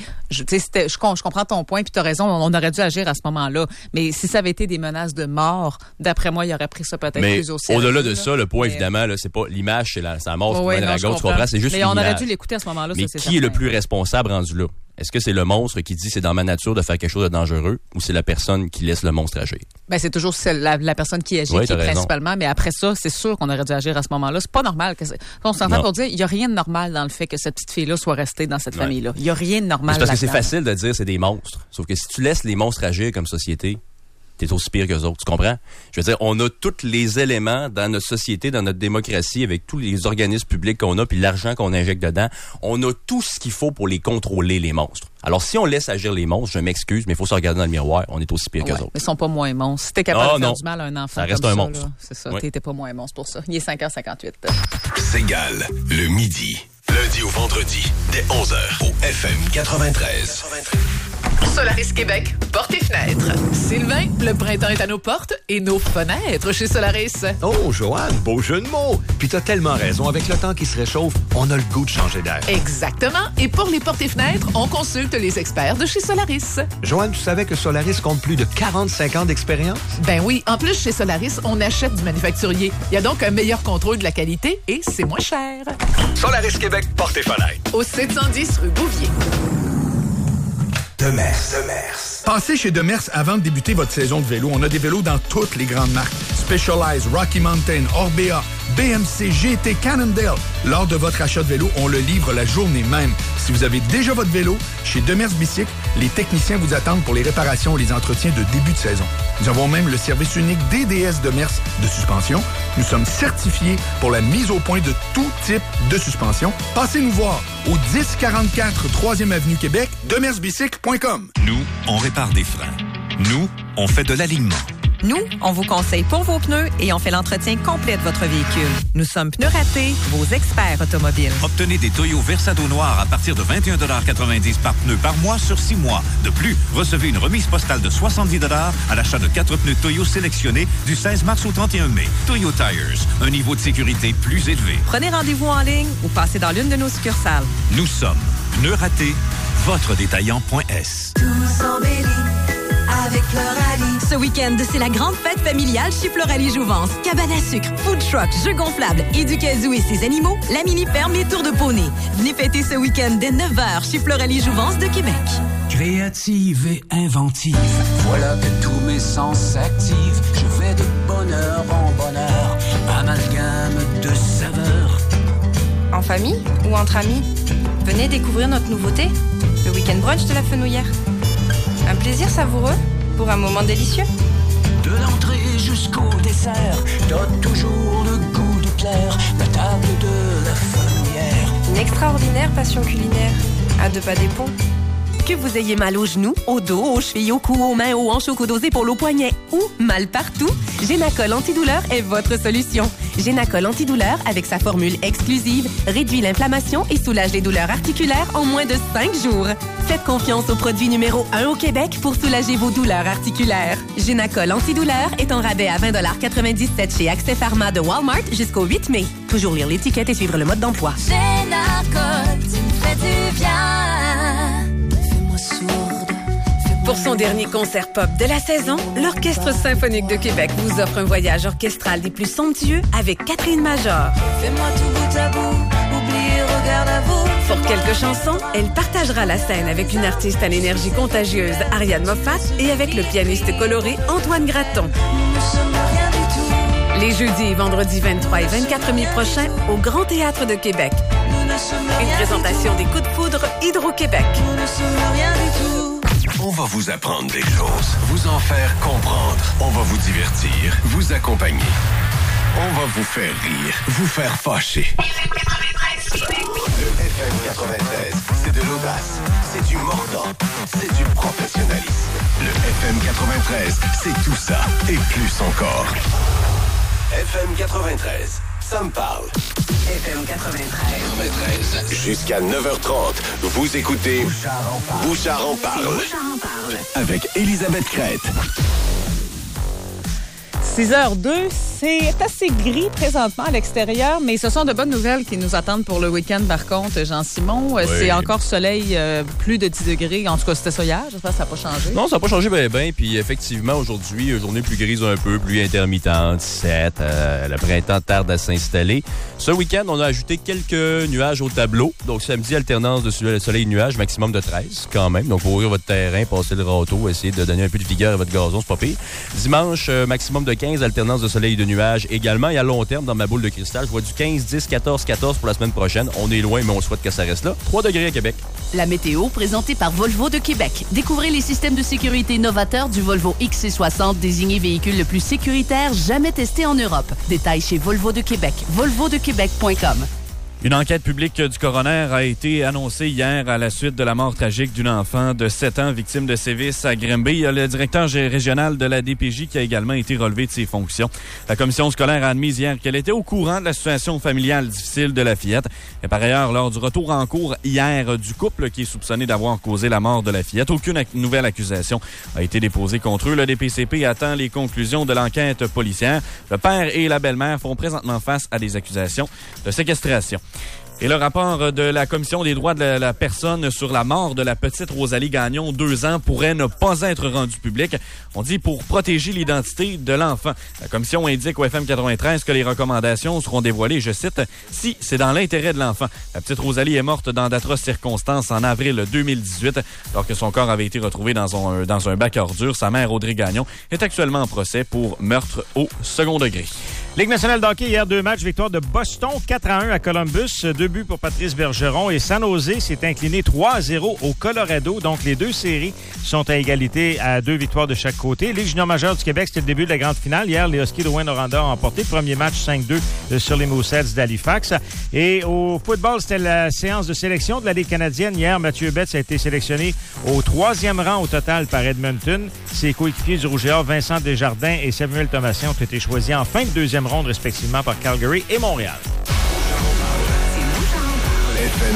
Je comprends ton point, puis tu as raison, on aurait dû agir à ce moment-là. Mais si ça avait été des menaces de mort, d'après moi, il aurait pris ça peut-être plus au sérieux. Au-delà de ça, le point, évidemment, là, c'est pas l'image, c'est la mort sur le dragon, tu comprends? C'est juste mais on aurait dû l'écouter à ce moment-là. Mais ça, qui est le plus responsable rendu là? Est-ce que c'est le monstre qui dit c'est dans ma nature de faire quelque chose de dangereux, ou c'est la personne qui laisse le monstre agir? Ben, c'est toujours la personne qui agit qui est principalement, mais après ça, c'est sûr qu'on aurait dû agir à ce moment-là. C'est pas normal. On s'entend pour dire, il y a rien de normal dans le fait que cette petite fille-là soit restée dans cette famille-là. Il y a rien de normal. C'est parce que c'est facile de dire c'est des monstres. Sauf que si tu laisses les monstres agir comme société, t'es aussi pire qu'eux autres, tu comprends? Je veux dire, on a tous les éléments dans notre société, dans notre démocratie, avec tous les organismes publics qu'on a, puis l'argent qu'on injecte dedans. On a tout ce qu'il faut pour les contrôler, les monstres. Alors, si on laisse agir les monstres, je m'excuse, mais il faut se regarder dans le miroir. On est aussi pire qu'eux autres. Mais ils sont pas moins monstres. Si t'es capable de faire du mal à un enfant, ça reste un monstre. Là, c'est ça, t'es pas moins monstre pour ça. Il est 5h58. Ségale, le midi. Lundi au vendredi, dès 11h, au FM 93. Solaris Québec, portes et fenêtres. Sylvain, le printemps est à nos portes et nos fenêtres chez Solaris. Oh, Joanne, beau jeu de mots. Puis t'as tellement raison, avec le temps qui se réchauffe, on a le goût de changer d'air. Exactement. Et pour les portes et fenêtres, on consulte les experts de chez Solaris. Joanne, tu savais que Solaris compte plus de 45 ans d'expérience? Ben oui. En plus, chez Solaris, on achète du manufacturier. Il y a donc un meilleur contrôle de la qualité et c'est moins cher. Solaris Québec, portes et fenêtres. Au 710 rue Bouvier. Demers. Passez chez Demers avant de débuter votre saison de vélo. On a des vélos dans toutes les grandes marques. Specialized, Rocky Mountain, Orbea, BMC, GT, Cannondale. Lors de votre achat de vélo, on le livre la journée même. Si vous avez déjà votre vélo, chez Demers Bicycle, les techniciens vous attendent pour les réparations et les entretiens de début de saison. Nous avons même le service unique DDS Demers de suspension. Nous sommes certifiés pour la mise au point de tout type de suspension. Passez nous voir au 1044 3e Avenue Québec, demersbicycle.com. Nous, on répare des freins. Nous, on fait de l'alignement. Nous, on vous conseille pour vos pneus et on fait l'entretien complet de votre véhicule. Nous sommes Pneus Ratés, vos experts automobiles. Obtenez des Toyo Versado noirs à partir de 21,90 $ par pneu par mois sur 6 mois. De plus, recevez une remise postale de 70 $ à l'achat de 4 pneus Toyo sélectionnés du 16 mars au 31 mai. Toyo Tires, un niveau de sécurité plus élevé. Prenez rendez-vous en ligne ou passez dans l'une de nos succursales. Nous sommes Pneus Ratés, votre détaillant.s. Tous embellis avec Floralie. Ce week-end, c'est la grande fête familiale chez Floralie Jouvence. Cabane à sucre, food truck, jeux gonflables, et du casou et ses animaux, la mini-ferme et tour de poney. Venez fêter ce week-end dès 9h chez Floralie Jouvence de Québec. Créative et inventive, voilà que tous mes sens s'activent. Je vais de bonheur en bonheur, amalgame de saveurs. En famille ou entre amis, venez découvrir notre nouveauté, le week-end brunch de la Fenouillère. Un plaisir savoureux pour un moment délicieux. De l'entrée jusqu'au dessert, donne toujours le goût de plaire, la table de la Fenouillère. Une extraordinaire passion culinaire, à 2 pas des ponts. Que vous ayez mal aux genoux, au dos, aux chevilles, au cou, aux mains, aux hanches, aux coudes, aux épaules, aux poignets ou mal partout, Génacol Antidouleur est votre solution. Génacol Antidouleur, avec sa formule exclusive, réduit l'inflammation et soulage les douleurs articulaires en moins de 5 jours. Faites confiance au produit numéro 1 au Québec pour soulager vos douleurs articulaires. Génacol Antidouleur est en rabais à 20,97 $chez Accès Pharma de Walmart jusqu'au 8 mai. Toujours lire l'étiquette et suivre le mode d'emploi. Génacol, tu me fais du bien. Pour son dernier concert pop de la saison, l'Orchestre symphonique de Québec vous offre un voyage orchestral des plus somptueux avec Catherine Major. Fais-moi tout bout à bout, oublie, regarde à vous. Pour quelques chansons, elle partagera la scène avec une artiste à l'énergie contagieuse, Ariane Moffat, et avec le pianiste coloré Antoine Gratton. Nous ne sommes rien du tout. Les jeudis et vendredis 23 et 24 mai prochains au Grand Théâtre de Québec. Une présentation des Coups de foudre Hydro-Québec. Nous ne sommes rien du tout. On va vous apprendre des choses, vous en faire comprendre. On va vous divertir, vous accompagner. On va vous faire rire, vous faire fâcher. FM 93 Québec. Le FM 93, c'est de l'audace, c'est du mordant, c'est du professionnalisme. Le FM 93, c'est tout ça et plus encore. FM 93, ça me parle. FM 93. Jusqu'à 9h30, vous écoutez Bouchard en parle. Avec Elisabeth Crête. 6h02, c'est assez gris présentement à l'extérieur, mais ce sont de bonnes nouvelles qui nous attendent pour le week-end par contre, Jean-Simon. Oui. C'est encore soleil, plus de 10 degrés. En tout cas, c'était ça hier. J'espère que ça n'a pas changé. Non, ça n'a pas changé bien. Puis effectivement, aujourd'hui, journée plus grise un peu, pluie intermittente, 7. Le printemps tarde à s'installer. Ce week-end, on a ajouté quelques nuages au tableau. Donc samedi, alternance de soleil et nuages, maximum de 13 quand même. Donc, pour ouvrir votre terrain, passer le râteau, essayer de donner un peu de vigueur à votre gazon, c'est pas pire. Dimanche, maximum de 15, alternance de soleil et de nuages également. Et à long terme, dans ma boule de cristal, je vois du 15, 10, 14, 14 pour la semaine prochaine. On est loin, mais on souhaite que ça reste là. 3 degrés à Québec. La météo présentée par Volvo de Québec. Découvrez les systèmes de sécurité novateurs du Volvo XC60, désigné véhicule le plus sécuritaire jamais testé en Europe. Détails chez Volvo de Québec. volvodequebec.com. Une enquête publique du coroner a été annoncée hier à la suite de la mort tragique d'une enfant de 7 ans victime de sévices à Granby. Il y a le directeur régional de la DPJ qui a également été relevé de ses fonctions. La commission scolaire a admis hier qu'elle était au courant de la situation familiale difficile de la fillette. Et par ailleurs, lors du retour en cours hier du couple qui est soupçonné d'avoir causé la mort de la fillette, aucune nouvelle accusation a été déposée contre eux. Le DPCP attend les conclusions de l'enquête policière. Le père et la belle-mère font présentement face à des accusations de séquestration. Et le rapport de la Commission des droits de la personne sur la mort de la petite Rosalie Gagnon, 2 ans, pourrait ne pas être rendu public. On dit pour protéger l'identité de l'enfant. La Commission indique au FM 93 que les recommandations seront dévoilées, je cite, « si c'est dans l'intérêt de l'enfant ». La petite Rosalie est morte dans d'atroces circonstances en avril 2018, alors que son corps avait été retrouvé dans un bac à ordures. Sa mère, Audrey Gagnon, est actuellement en procès pour meurtre au second degré. Ligue nationale de hockey, hier 2 matchs, victoire de Boston 4-1 à Columbus, 2 buts pour Patrice Bergeron et San Jose s'est incliné 3-0 au Colorado. Donc les 2 séries sont à égalité à 2 victoires de chaque côté. Ligue junior majeure du Québec, c'était le début de la grande finale. Hier, les Huskies de Rouyn-Noranda ont emporté le premier match 5-2 sur les Mooseheads d'Halifax. Et au football, c'était la séance de sélection de la Ligue canadienne. Hier, Mathieu Betts a été sélectionné au 3e rang au total par Edmonton. Ses coéquipiers du Rouge et Or, Vincent Desjardins et Samuel Thomassin, ont été choisis en fin de 2e ronde respectivement par Calgary et Montréal. FM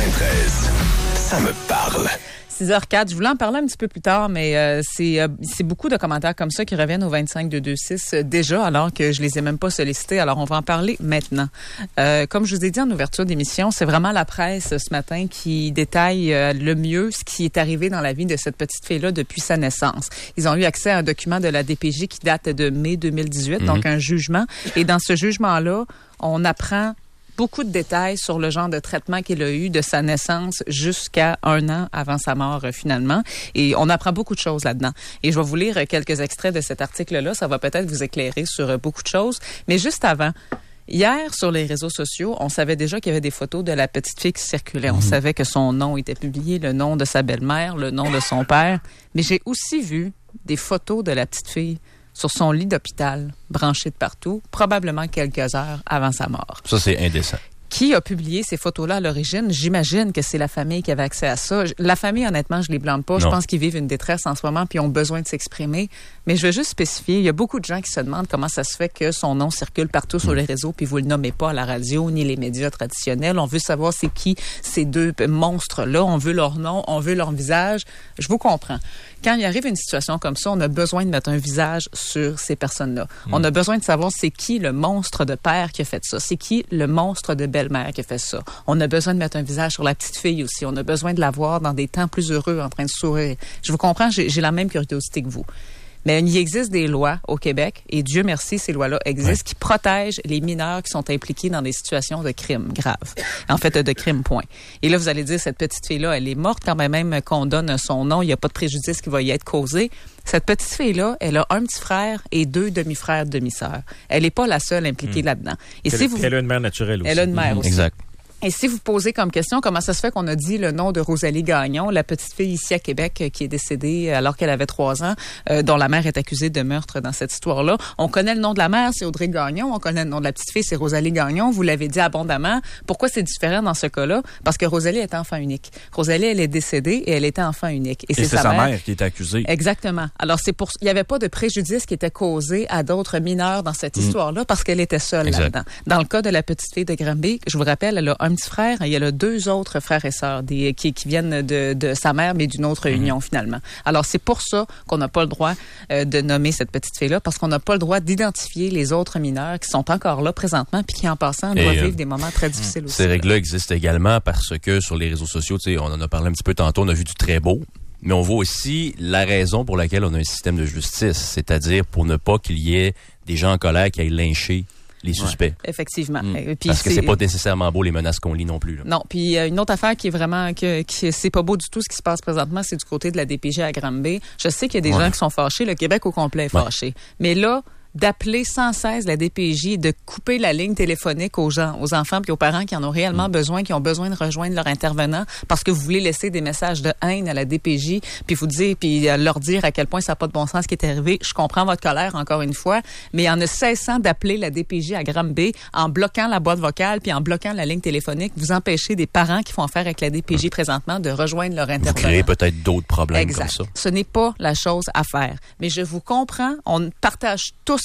93, ça me parle. 6h04, je voulais en parler un petit peu plus tard, mais c'est beaucoup de commentaires comme ça qui reviennent au 25-226 déjà, alors que je les ai même pas sollicités. Alors, on va en parler maintenant. Comme je vous ai dit en ouverture d'émission, c'est vraiment la presse ce matin qui détaille le mieux ce qui est arrivé dans la vie de cette petite fille-là depuis sa naissance. Ils ont eu accès à un document de la DPJ qui date de mai 2018, donc un jugement. Et dans ce jugement-là, on apprend beaucoup de détails sur le genre de traitement qu'il a eu de sa naissance jusqu'à 1 an avant sa mort, finalement. Et on apprend beaucoup de choses là-dedans. Et je vais vous lire quelques extraits de cet article-là. Ça va peut-être vous éclairer sur beaucoup de choses. Mais juste avant, hier, sur les réseaux sociaux, on savait déjà qu'il y avait des photos de la petite fille qui circulaient. On savait que son nom était publié, le nom de sa belle-mère, le nom de son père. Mais j'ai aussi vu des photos de la petite fille sur son lit d'hôpital, branché de partout, probablement quelques heures avant sa mort. Ça, c'est indécent. Qui a publié ces photos-là à l'origine? J'imagine que c'est la famille qui avait accès à ça. La famille, honnêtement, je les blâme pas. Non. Je pense qu'ils vivent une détresse en ce moment puis ont besoin de s'exprimer. Mais je veux juste spécifier, il y a beaucoup de gens qui se demandent comment ça se fait que son nom circule partout sur les réseaux puis vous le nommez pas à la radio ni les médias traditionnels. On veut savoir c'est qui ces 2 monstres-là. On veut leur nom, on veut leur visage. Je vous comprends. Quand il arrive une situation comme ça, on a besoin de mettre un visage sur ces personnes-là. On a besoin de savoir c'est qui le monstre de père qui a fait ça. C'est qui le monstre de belle-mère qui a fait ça. On a besoin de mettre un visage sur la petite fille aussi. On a besoin de la voir dans des temps plus heureux, en train de sourire. Je vous comprends, j'ai la même curiosité que vous. Mais il existe des lois au Québec, et Dieu merci, ces lois-là existent, qui protègent les mineurs qui sont impliqués dans des situations de crimes graves. En fait, de crimes, point. Et là, vous allez dire, cette petite fille-là, elle est morte quand même qu'on donne son nom. Il n'y a pas de préjudice qui va y être causé. Cette petite fille-là, elle a un petit frère et 2 demi-frères, demi-sœurs. Elle n'est pas la seule impliquée là-dedans. Et elle a une mère naturelle aussi. Elle a une mère aussi. Exact. Et si vous posez comme question comment ça se fait qu'on a dit le nom de Rosalie Gagnon, la petite fille ici à Québec qui est décédée alors qu'elle avait 3 ans, dont la mère est accusée de meurtre dans cette histoire-là. On connaît le nom de la mère, c'est Audrey Gagnon. On connaît le nom de la petite fille, c'est Rosalie Gagnon. Vous l'avez dit abondamment. Pourquoi c'est différent dans ce cas-là? Parce que Rosalie est enfant unique. Rosalie, elle est décédée et elle était enfant unique. Et c'est sa mère qui est accusée. Exactement. Alors il n'y avait pas de préjudice qui était causé à d'autres mineurs dans cette histoire-là parce qu'elle était seule là-dedans. Dans le cas de la petite fille de Granby, je vous rappelle, elle a un petit frère et elle a 2 autres frères et sœurs qui viennent de sa mère, mais d'une autre union finalement. Alors, c'est pour ça qu'on n'a pas le droit de nommer cette petite fille-là, parce qu'on n'a pas le droit d'identifier les autres mineurs qui sont encore là présentement puis qui, en passant, doivent vivre des moments très difficiles aussi. Ces règles-là existent également parce que sur les réseaux sociaux, on en a parlé un petit peu tantôt, on a vu du très beau. Mais on voit aussi la raison pour laquelle on a un système de justice, c'est-à-dire pour ne pas qu'il y ait des gens en colère qui aillent lyncher les suspects. Effectivement. Puis parce que c'est pas nécessairement beau les menaces qu'on lit non plus. Là. Non, puis une autre affaire qui est vraiment c'est pas beau du tout ce qui se passe présentement, c'est du côté de la DPJ à Granby. Je sais qu'il y a des gens qui sont fâchés, le Québec au complet est fâché. Mais là, d'appeler sans cesse la DPJ, de couper la ligne téléphonique aux gens, aux enfants puis aux parents qui en ont réellement besoin, qui ont besoin de rejoindre leur intervenant parce que vous voulez laisser des messages de haine à la DPJ puis vous dire puis leur dire à quel point ça n'a pas de bon sens ce qui est arrivé. Je comprends votre colère encore une fois, mais en ne cessant d'appeler la DPJ à Granby, en bloquant la boîte vocale puis en bloquant la ligne téléphonique, vous empêchez des parents qui font affaire avec la DPJ présentement de rejoindre leur intervenant. Vous créez peut-être d'autres problèmes comme ça. Ce n'est pas la chose à faire. Mais je vous comprends, on partage tous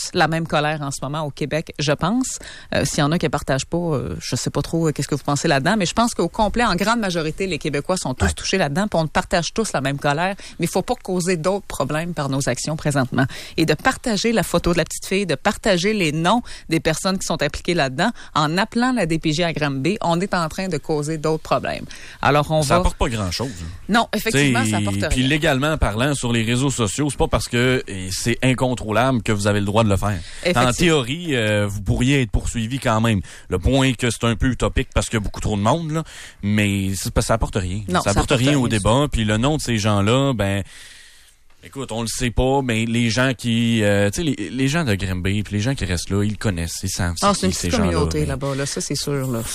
la même colère en ce moment au Québec, je pense. S'il y en a qui ne partagent pas, je sais pas trop qu'est-ce que vous pensez là-dedans, mais je pense qu'au complet, en grande majorité, les Québécois sont tous touchés là-dedans, puis on partage tous la même colère, mais il faut pas causer d'autres problèmes par nos actions présentement. Et de partager la photo de la petite fille, de partager les noms des personnes qui sont impliquées là-dedans, en appelant la DPJ à Granby, on est en train de causer d'autres problèmes. Alors, ça apporte pas grand-chose. Non, effectivement, ça apporte rien. Puis légalement parlant, sur les réseaux sociaux, c'est pas parce que c'est incontrôlable que vous avez le droit de le faire. En théorie, vous pourriez être poursuivi quand même. Le point est que c'est un peu utopique parce qu'il y a beaucoup trop de monde, là, mais ça apporte rien. Non, ça apporte rien au débat. Puis le nom de ces gens-là, écoute, on le sait pas, mais les gens qui, tu sais, les gens de Granby, puis les gens qui restent là, ils le connaissent, ils savent. C'est une petite communauté là-bas, là, ça c'est sûr. Là.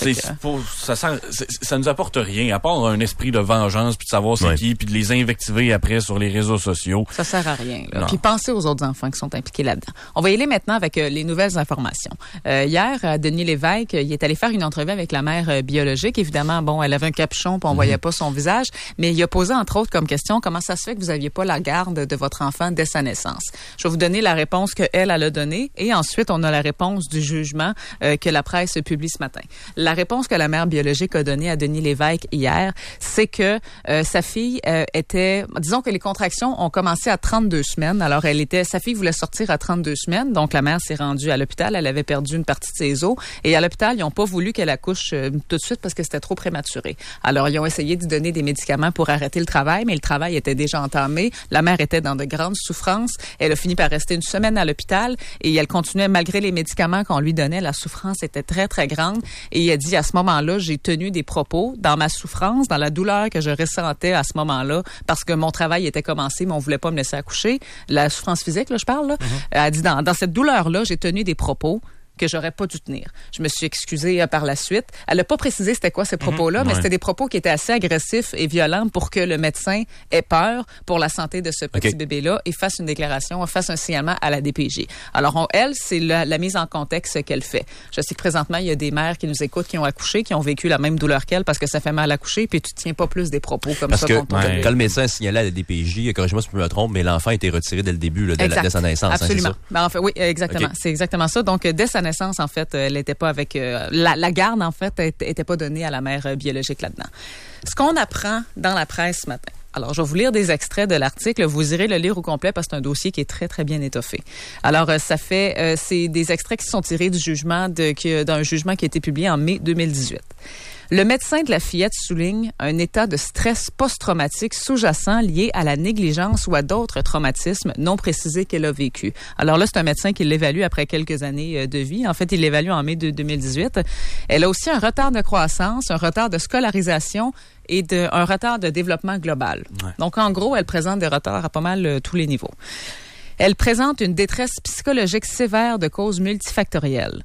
Ça nous apporte rien, à part un esprit de vengeance, puis de savoir c'est qui, puis de les invectiver après sur les réseaux sociaux. Ça sert à rien. Là. Puis pensez aux autres enfants qui sont impliqués là-dedans. On va y aller maintenant avec les nouvelles informations. Hier, Denis Lévesque, il est allé faire une entrevue avec la mère biologique. Évidemment, elle avait un capuchon, puis on voyait pas son visage, mais il a posé entre autres comme question comment ça se fait que vous aviez pas la garde de votre enfant dès sa naissance. Je vais vous donner la réponse qu'elle a donnée et ensuite on a la réponse du jugement que la presse publie ce matin. La réponse que la mère biologique a donnée à Denis Lévesque hier, c'est que sa fille disons que les contractions ont commencé à 32 semaines. Alors sa fille voulait sortir à 32 semaines, donc la mère s'est rendue à l'hôpital, elle avait perdu une partie de ses os et à l'hôpital, ils n'ont pas voulu qu'elle accouche tout de suite parce que c'était trop prématuré. Alors ils ont essayé de donner des médicaments pour arrêter le travail, mais le travail était déjà entamé. La mère était dans de grandes souffrances. Elle a fini par rester une semaine à l'hôpital et elle continuait, malgré les médicaments qu'on lui donnait, la souffrance était très, très grande. Et il a dit, à ce moment-là, j'ai tenu des propos dans ma souffrance, dans la douleur que je ressentais à ce moment-là, parce que mon travail était commencé, mais on voulait pas me laisser accoucher. La souffrance physique, là, je parle, là. Elle a dit, dans cette douleur-là, j'ai tenu des propos que j'aurais pas dû tenir. Je me suis excusée par la suite. Elle n'a pas précisé c'était quoi ces propos-là, mais c'était des propos qui étaient assez agressifs et violents pour que le médecin ait peur pour la santé de ce petit bébé-là et fasse une déclaration, fasse un signalement à la DPJ. Alors, elle, c'est la mise en contexte qu'elle fait. Je sais que présentement, il y a des mères qui nous écoutent, qui ont accouché, qui ont vécu la même douleur qu'elle parce que ça fait mal à accoucher, puis tu tiens pas plus des propos comme parce ça. Parce que quand le médecin signalait à la DPJ, corrige-moi si je me trompe, mais l'enfant a été retiré dès le début là, dès sa naissance. Absolument. Hein, en fait, oui, exactement. C'est exactement ça. Donc, dès sa naissance, en fait, elle n'était pas avec... la garde, en fait, était pas donnée à la mère biologique là-dedans. Ce qu'on apprend dans la presse ce matin, alors, je vais vous lire des extraits de l'article. Vous irez le lire au complet parce que c'est un dossier qui est très, très bien étoffé. Alors, c'est des extraits qui sont tirés du jugement d'un jugement qui a été publié en mai 2018. Le médecin de la fillette souligne un état de stress post-traumatique sous-jacent lié à la négligence ou à d'autres traumatismes non précisés qu'elle a vécu. Alors là, c'est un médecin qui l'évalue après quelques années de vie. En fait, il l'évalue en mai 2018. Elle a aussi un retard de croissance, un retard de scolarisation et un retard de développement global. Ouais. Donc, en gros, elle présente des retards à pas mal tous les niveaux. Elle présente une détresse psychologique sévère de cause multifactorielle.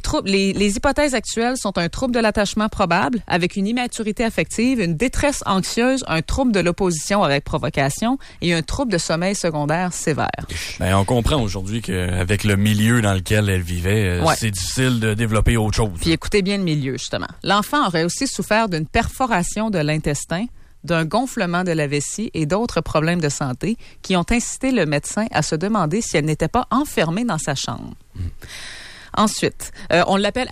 Les hypothèses actuelles sont un trouble de l'attachement probable avec une immaturité affective, une détresse anxieuse, un trouble de l'opposition avec provocation et un trouble de sommeil secondaire sévère. Ben, on comprend aujourd'hui qu'avec le milieu dans lequel elle vivait, c'est difficile de développer autre chose. Puis écoutez bien le milieu, justement. L'enfant aurait aussi souffert d'une perforation de l'intestin, d'un gonflement de la vessie et d'autres problèmes de santé qui ont incité le médecin à se demander si elle n'était pas enfermée dans sa chambre. Ensuite, on l'appelle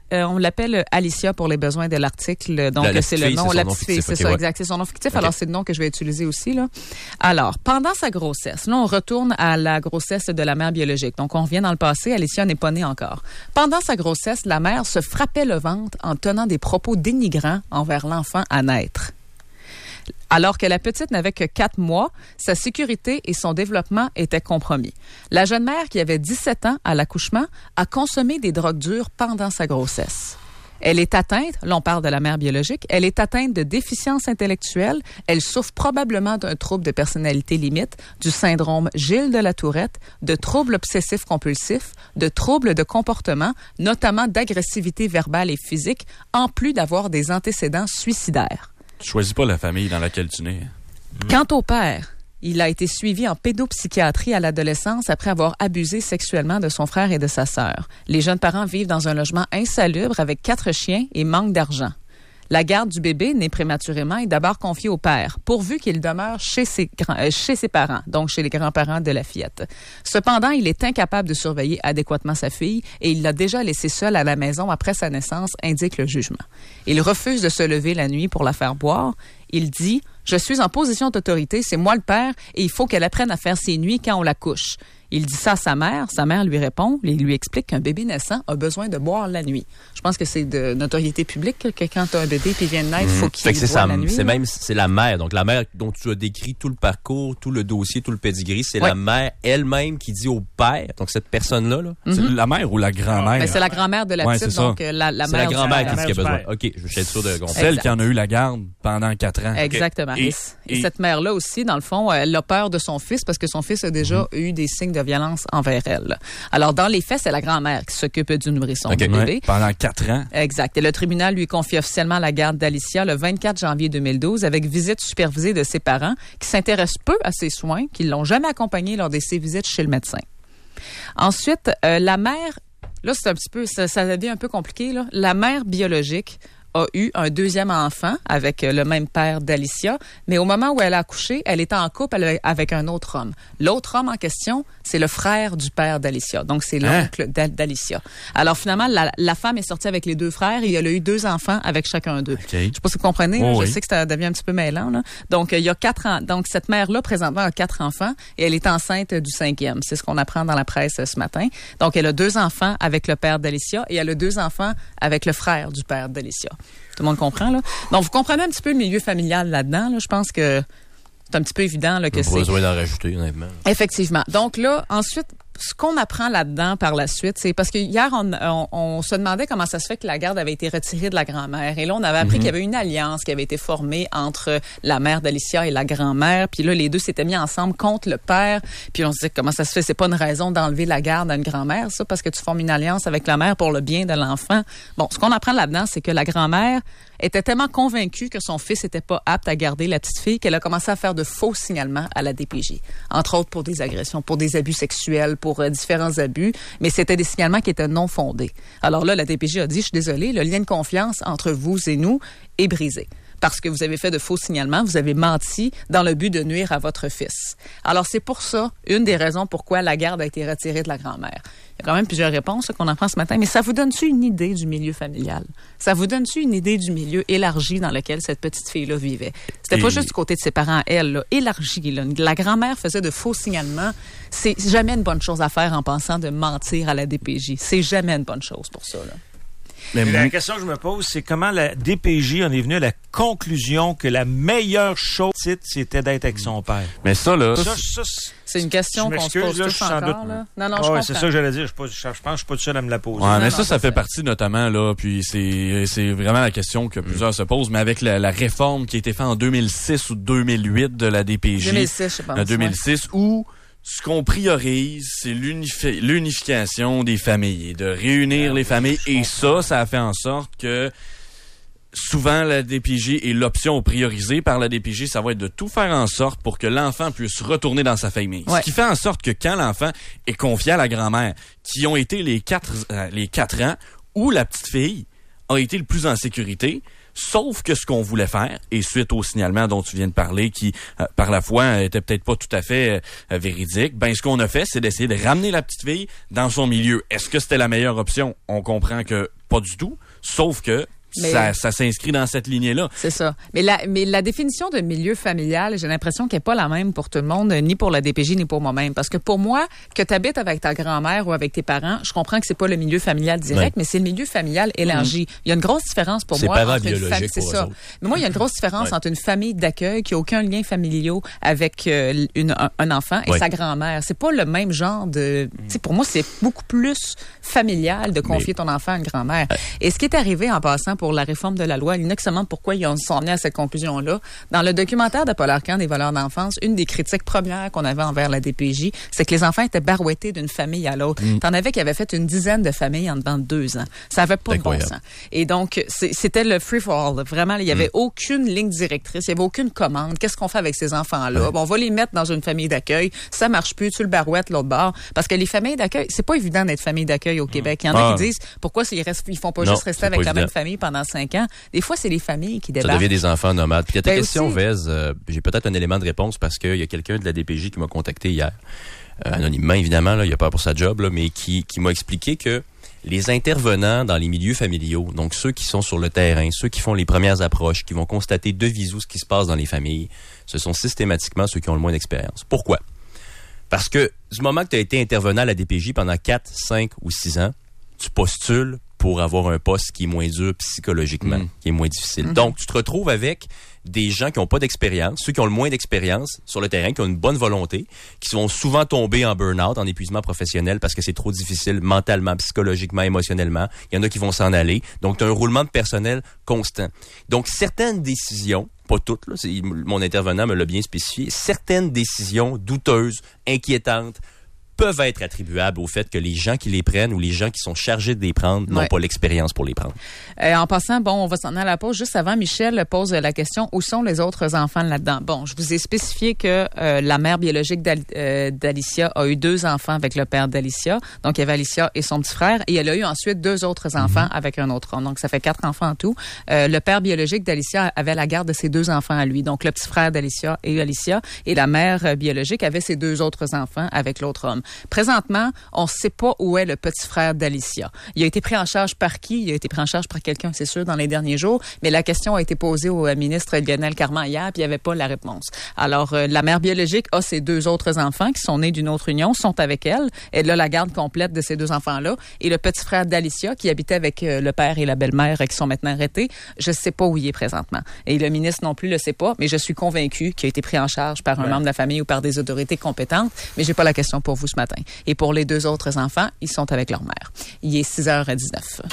Alicia pour les besoins de l'article. Donc, c'est le nom. La petite fille, c'est ça, exact. C'est son nom fictif. Okay. Alors, c'est le nom que je vais utiliser aussi, là. Alors, pendant sa grossesse, là, on retourne à la grossesse de la mère biologique. Donc, on revient dans le passé. Alicia n'est pas née encore. Pendant sa grossesse, la mère se frappait le ventre en tenant des propos dénigrants envers l'enfant à naître. Alors que la petite n'avait que 4 mois, sa sécurité et son développement étaient compromis. La jeune mère, qui avait 17 ans à l'accouchement, a consommé des drogues dures pendant sa grossesse. Elle est atteinte, là on parle de la mère biologique, elle est atteinte de déficience intellectuelle, elle souffre probablement d'un trouble de personnalité limite, du syndrome Gilles de la Tourette, de troubles obsessifs compulsifs, de troubles de comportement, notamment d'agressivité verbale et physique, en plus d'avoir des antécédents suicidaires. Tu choisis pas la famille dans laquelle tu nais. Quant au père, il a été suivi en pédopsychiatrie à l'adolescence après avoir abusé sexuellement de son frère et de sa sœur. Les jeunes parents vivent dans un logement insalubre avec 4 chiens et manquent d'argent. La garde du bébé né prématurément est d'abord confiée au père, pourvu qu'il demeure chez ses parents, donc chez les grands-parents de la fillette. Cependant, il est incapable de surveiller adéquatement sa fille et il l'a déjà laissée seule à la maison après sa naissance, indique le jugement. Il refuse de se lever la nuit pour la faire boire. Il dit « Je suis en position d'autorité, c'est moi le père et il faut qu'elle apprenne à faire ses nuits quand on la couche. » Il dit ça à sa mère lui répond et lui explique qu'un bébé naissant a besoin de boire la nuit. Je pense que c'est de notoriété publique que quand tu as un bébé puis il vient de naître, il faut qu'il boive la nuit. C'est la mère, donc la mère dont tu as décrit tout le parcours, tout le dossier, tout le pedigree, c'est la mère elle-même qui dit au père, donc cette personne-là. Là. C'est la mère ou la grand-mère? Ben, c'est la grand-mère de la petite, donc la mère. C'est la grand-mère qui dit qu'il a besoin. OK, je suis sûr de comprendre. Celle qui en a eu la garde pendant 4 ans. Exactement. Okay. Et cette mère-là aussi, dans le fond, elle a peur de son fils parce que son fils a déjà eu des signes de violence envers elle. Alors, dans les faits, c'est la grand-mère qui s'occupe du nourrisson du bébé. Ouais, pendant 4 ans. Exact. Et le tribunal lui confie officiellement la garde d'Alicia le 24 janvier 2012 avec visite supervisée de ses parents qui s'intéressent peu à ses soins, qui l'ont jamais accompagnée lors de ses visites chez le médecin. Ensuite, la mère, là, c'est un petit peu, ça devient un peu compliqué, là. La mère biologique a eu un deuxième enfant avec le même père d'Alicia, mais au moment où elle a accouché, elle était en couple avec un autre homme. L'autre homme en question, c'est le frère du père d'Alicia, donc c'est l'oncle d'Alicia. Alors finalement, la femme est sortie avec les 2 frères et elle a eu 2 enfants avec chacun d'eux. Okay. Je sais pas si vous comprenez, je sais que ça devient un petit peu mêlant. Là. Donc il y a 4 ans. Donc cette mère-là, présentement, a 4 enfants et elle est enceinte du 5e. C'est ce qu'on apprend dans la presse ce matin. Donc elle a 2 enfants avec le père d'Alicia et elle a 2 enfants avec le frère du père d'Alicia. Tout le monde comprend, là? Donc, vous comprenez un petit peu le milieu familial là-dedans, là. Je pense que c'est un petit peu évident, là, que c'est... Pas besoin d'en rajouter, honnêtement. Effectivement. Donc là, ensuite, ce qu'on apprend là-dedans par la suite, c'est parce que hier, on se demandait comment ça se fait que la garde avait été retirée de la grand-mère. Et là, on avait appris qu'il y avait une alliance qui avait été formée entre la mère d'Alicia et la grand-mère. Puis là, les deux s'étaient mis ensemble contre le père. Puis on se disait, comment ça se fait? C'est pas une raison d'enlever la garde à une grand-mère, ça, parce que tu formes une alliance avec la mère pour le bien de l'enfant. Bon, ce qu'on apprend là-dedans, c'est que la grand-mère était tellement convaincue que son fils n'était pas apte à garder la petite fille qu'elle a commencé à faire de faux signalements à la DPJ. Entre autres pour des agressions, pour des abus sexuels, pour différents abus, mais c'était des signalements qui étaient non fondés. Alors là, la DPJ a dit, je suis désolée, le lien de confiance entre vous et nous est brisé. Parce que vous avez fait de faux signalements, vous avez menti dans le but de nuire à votre fils. Alors, c'est pour ça, une des raisons pourquoi la garde a été retirée de la grand-mère. Il y a quand même plusieurs réponses qu'on apprend ce matin, mais ça vous donne-tu une idée du milieu familial? Ça vous donne-tu une idée du milieu élargi dans lequel cette petite fille-là vivait? C'était pas juste du côté de ses parents, elle, là, élargi. Là. La grand-mère faisait de faux signalements. C'est jamais une bonne chose à faire en pensant de mentir à la DPJ. C'est jamais une bonne chose pour ça, là. Mais la question que je me pose, c'est comment la DPJ en est venue à la conclusion que la meilleure chose, c'était d'être avec son père. Mais ça, là... c'est une question qu'on se pose tous encore, là. Non, je comprends. C'est ça que j'allais dire. Je pense que je suis pas tout seul à me la poser. Ouais, mais ça fait partie notamment, là, puis c'est vraiment la question que plusieurs se posent, mais avec la réforme qui a été faite en 2006 ou 2008 de la DPJ. 2006, je pense. 2006, où... Ce qu'on priorise, c'est l'unification des familles, de réunir les familles. Et ça a fait en sorte que souvent la DPJ est l'option priorisée par la DPJ. Ça va être de tout faire en sorte pour que l'enfant puisse retourner dans sa famille. Ouais. Ce qui fait en sorte que quand l'enfant est confié à la grand-mère, qui ont été les 4 ans, où la petite fille a été le plus en sécurité, sauf que ce qu'on voulait faire, et suite au signalement dont tu viens de parler, qui, par la fois, était peut-être pas tout à fait véridique, ben ce qu'on a fait, c'est d'essayer de ramener la petite fille dans son milieu. Est-ce que c'était la meilleure option? On comprend que pas du tout, sauf que ça s'inscrit dans cette lignée-là. C'est ça. Mais la définition de milieu familial, j'ai l'impression qu'elle n'est pas la même pour tout le monde, ni pour la DPJ, ni pour moi-même. Parce que pour moi, que tu habites avec ta grand-mère ou avec tes parents, je comprends que c'est pas le milieu familial direct, mais c'est le milieu familial élargi. Il y a une grosse différence pour moi entre une famille. C'est ça. Mais moi, il y a une grosse différence entre une famille d'accueil qui n'a aucun lien familial avec un enfant et sa grand-mère. C'est pas le même genre de... Tu sais, pour moi, c'est beaucoup plus familial de confier ton enfant à une grand-mère. Et ce qui est arrivé en passant pour la réforme de la loi, il y en a qui se demandent pourquoi ils sont amenés à cette conclusion-là. Dans le documentaire de Paul Arcand des voleurs d'enfance, une des critiques premières qu'on avait envers la DPJ, c'est que les enfants étaient barouettés d'une famille à l'autre. T'en avais qui avaient fait une dizaine de familles en dedans de 2 ans. Ça avait pas de bon sens. Et donc, c'était le free-for-all. Vraiment, il y avait aucune ligne directrice, il y avait aucune commande. Qu'est-ce qu'on fait avec ces enfants-là? Bon, on va les mettre dans une famille d'accueil. Ça marche plus, tu le barouettes l'autre bord. Parce que les familles d'accueil, c'est pas évident d'être famille d'accueil au Québec. Il y en a qui disent, pourquoi ils font pas juste rester avec la même famille pendant pendant 5 ans. Des fois, c'est les familles qui débarquent. Ça devient des enfants nomades. Puis à ta question, aussi, Vez, j'ai peut-être un élément de réponse parce qu'il y a quelqu'un de la DPJ qui m'a contacté hier. Anonymement, évidemment, là, il a peur pour sa job, là, mais qui m'a expliqué que les intervenants dans les milieux familiaux, donc ceux qui sont sur le terrain, ceux qui font les premières approches, qui vont constater de visu ce qui se passe dans les familles, ce sont systématiquement ceux qui ont le moins d'expérience. Pourquoi? Parce que du moment que tu as été intervenant à la DPJ pendant 4, 5 ou 6 ans, tu postules pour avoir un poste qui est moins dur psychologiquement, qui est moins difficile. Donc, tu te retrouves avec des gens qui n'ont pas d'expérience, ceux qui ont le moins d'expérience sur le terrain, qui ont une bonne volonté, qui vont souvent tomber en burn-out, en épuisement professionnel parce que c'est trop difficile mentalement, psychologiquement, émotionnellement. Il y en a qui vont s'en aller. Donc, tu as un roulement de personnel constant. Donc, certaines décisions, pas toutes, là, mon intervenant me l'a bien spécifié, certaines décisions douteuses, inquiétantes, peuvent être attribuables au fait que les gens qui les prennent ou les gens qui sont chargés de les prendre n'ont pas l'expérience pour les prendre. En passant, on va s'en aller à la pause. Juste avant, Michel pose la question, où sont les autres enfants là-dedans? Bon, je vous ai spécifié que la mère biologique d'Alicia a eu 2 enfants avec le père d'Alicia. Donc, il y avait Alicia et son petit frère. Et elle a eu ensuite 2 autres enfants avec un autre homme. Donc, ça fait 4 enfants en tout. Le père biologique d'Alicia avait la garde de ses 2 enfants à lui. Donc, le petit frère d'Alicia et Alicia. Et la mère biologique avait ses 2 autres enfants avec l'autre homme. Présentement, on ne sait pas où est le petit frère d'Alicia. Il a été pris en charge par qui? Il a été pris en charge par quelqu'un, c'est sûr, dans les derniers jours, mais la question a été posée au ministre Lionel Carman hier, puis il n'y avait pas la réponse. Alors, la mère biologique a ses 2 autres enfants qui sont nés d'une autre union, sont avec elle. Elle a la garde complète de ces 2 enfants-là. Et le petit frère d'Alicia, qui habitait avec le père et la belle-mère qui sont maintenant arrêtés, je ne sais pas où il est présentement. Et le ministre non plus ne le sait pas, mais je suis convaincue qu'il a été pris en charge par un membre de la famille ou par des autorités compétentes, mais j'ai pas la question pour vous ce matin. Et pour les 2 autres enfants, ils sont avec leur mère. Il est 6h19.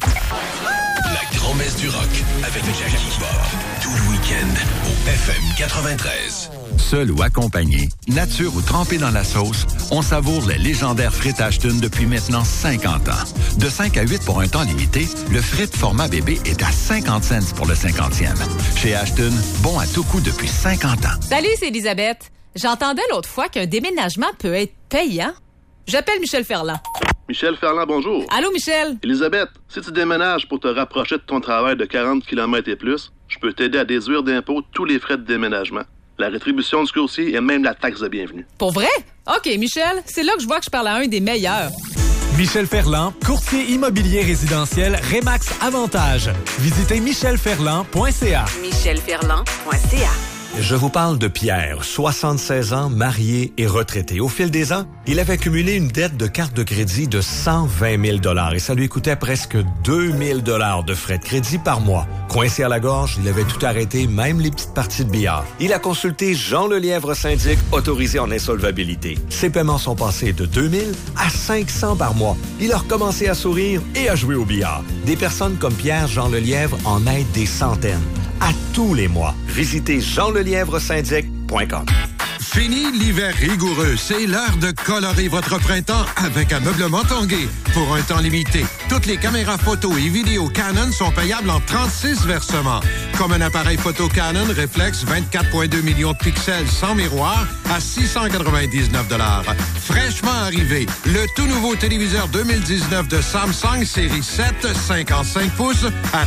La grand-messe du rock avec Jackie Bob. Tout le week-end au FM 93. Seul ou accompagné, nature ou trempé dans la sauce, on savoure les légendaires frites Ashton depuis maintenant 50 ans. De 5 à 8 pour un temps limité, le frite format bébé est à 50 cents pour le 50e. Chez Ashton, bon à tout coup depuis 50 ans. Salut, c'est Elisabeth. J'entendais l'autre fois qu'un déménagement peut être payant. J'appelle Michel Ferland. Michel Ferland, bonjour. Allô, Michel? Elisabeth, si tu déménages pour te rapprocher de ton travail de 40 km et plus, je peux t'aider à déduire d'impôts tous les frais de déménagement. La rétribution du coursier et même la taxe de bienvenue. Pour vrai? OK, Michel, c'est là que je vois que je parle à un des meilleurs. Michel Ferland, courtier immobilier résidentiel Remax Avantage. Visitez michelferland.ca. michelferland.ca. Je vous parle de Pierre, 76 ans, marié et retraité. Au fil des ans, il avait cumulé une dette de carte de crédit de 120 000 $ et ça lui coûtait presque 2 000 $ de frais de crédit par mois. Coincé à la gorge, il avait tout arrêté, même les petites parties de billard. Il a consulté Jean Lelièvre syndic, autorisé en insolvabilité. Ses paiements sont passés de 2 000 à 500 par mois. Il a recommencé à sourire et à jouer au billard. Des personnes comme Pierre Jean Lelièvre en aident des centaines. À tous les mois, visitez jeanlelièvresyndic.com. Fini l'hiver rigoureux, c'est l'heure de colorer votre printemps avec Ameublement Tanguay. Pour un temps limité, toutes les caméras photo et vidéo Canon sont payables en 36 versements. Comme un appareil photo Canon Reflex 24,2 millions de pixels sans miroir à 699 $. Fraîchement arrivé, le tout nouveau téléviseur 2019 de Samsung série 7, 55 pouces à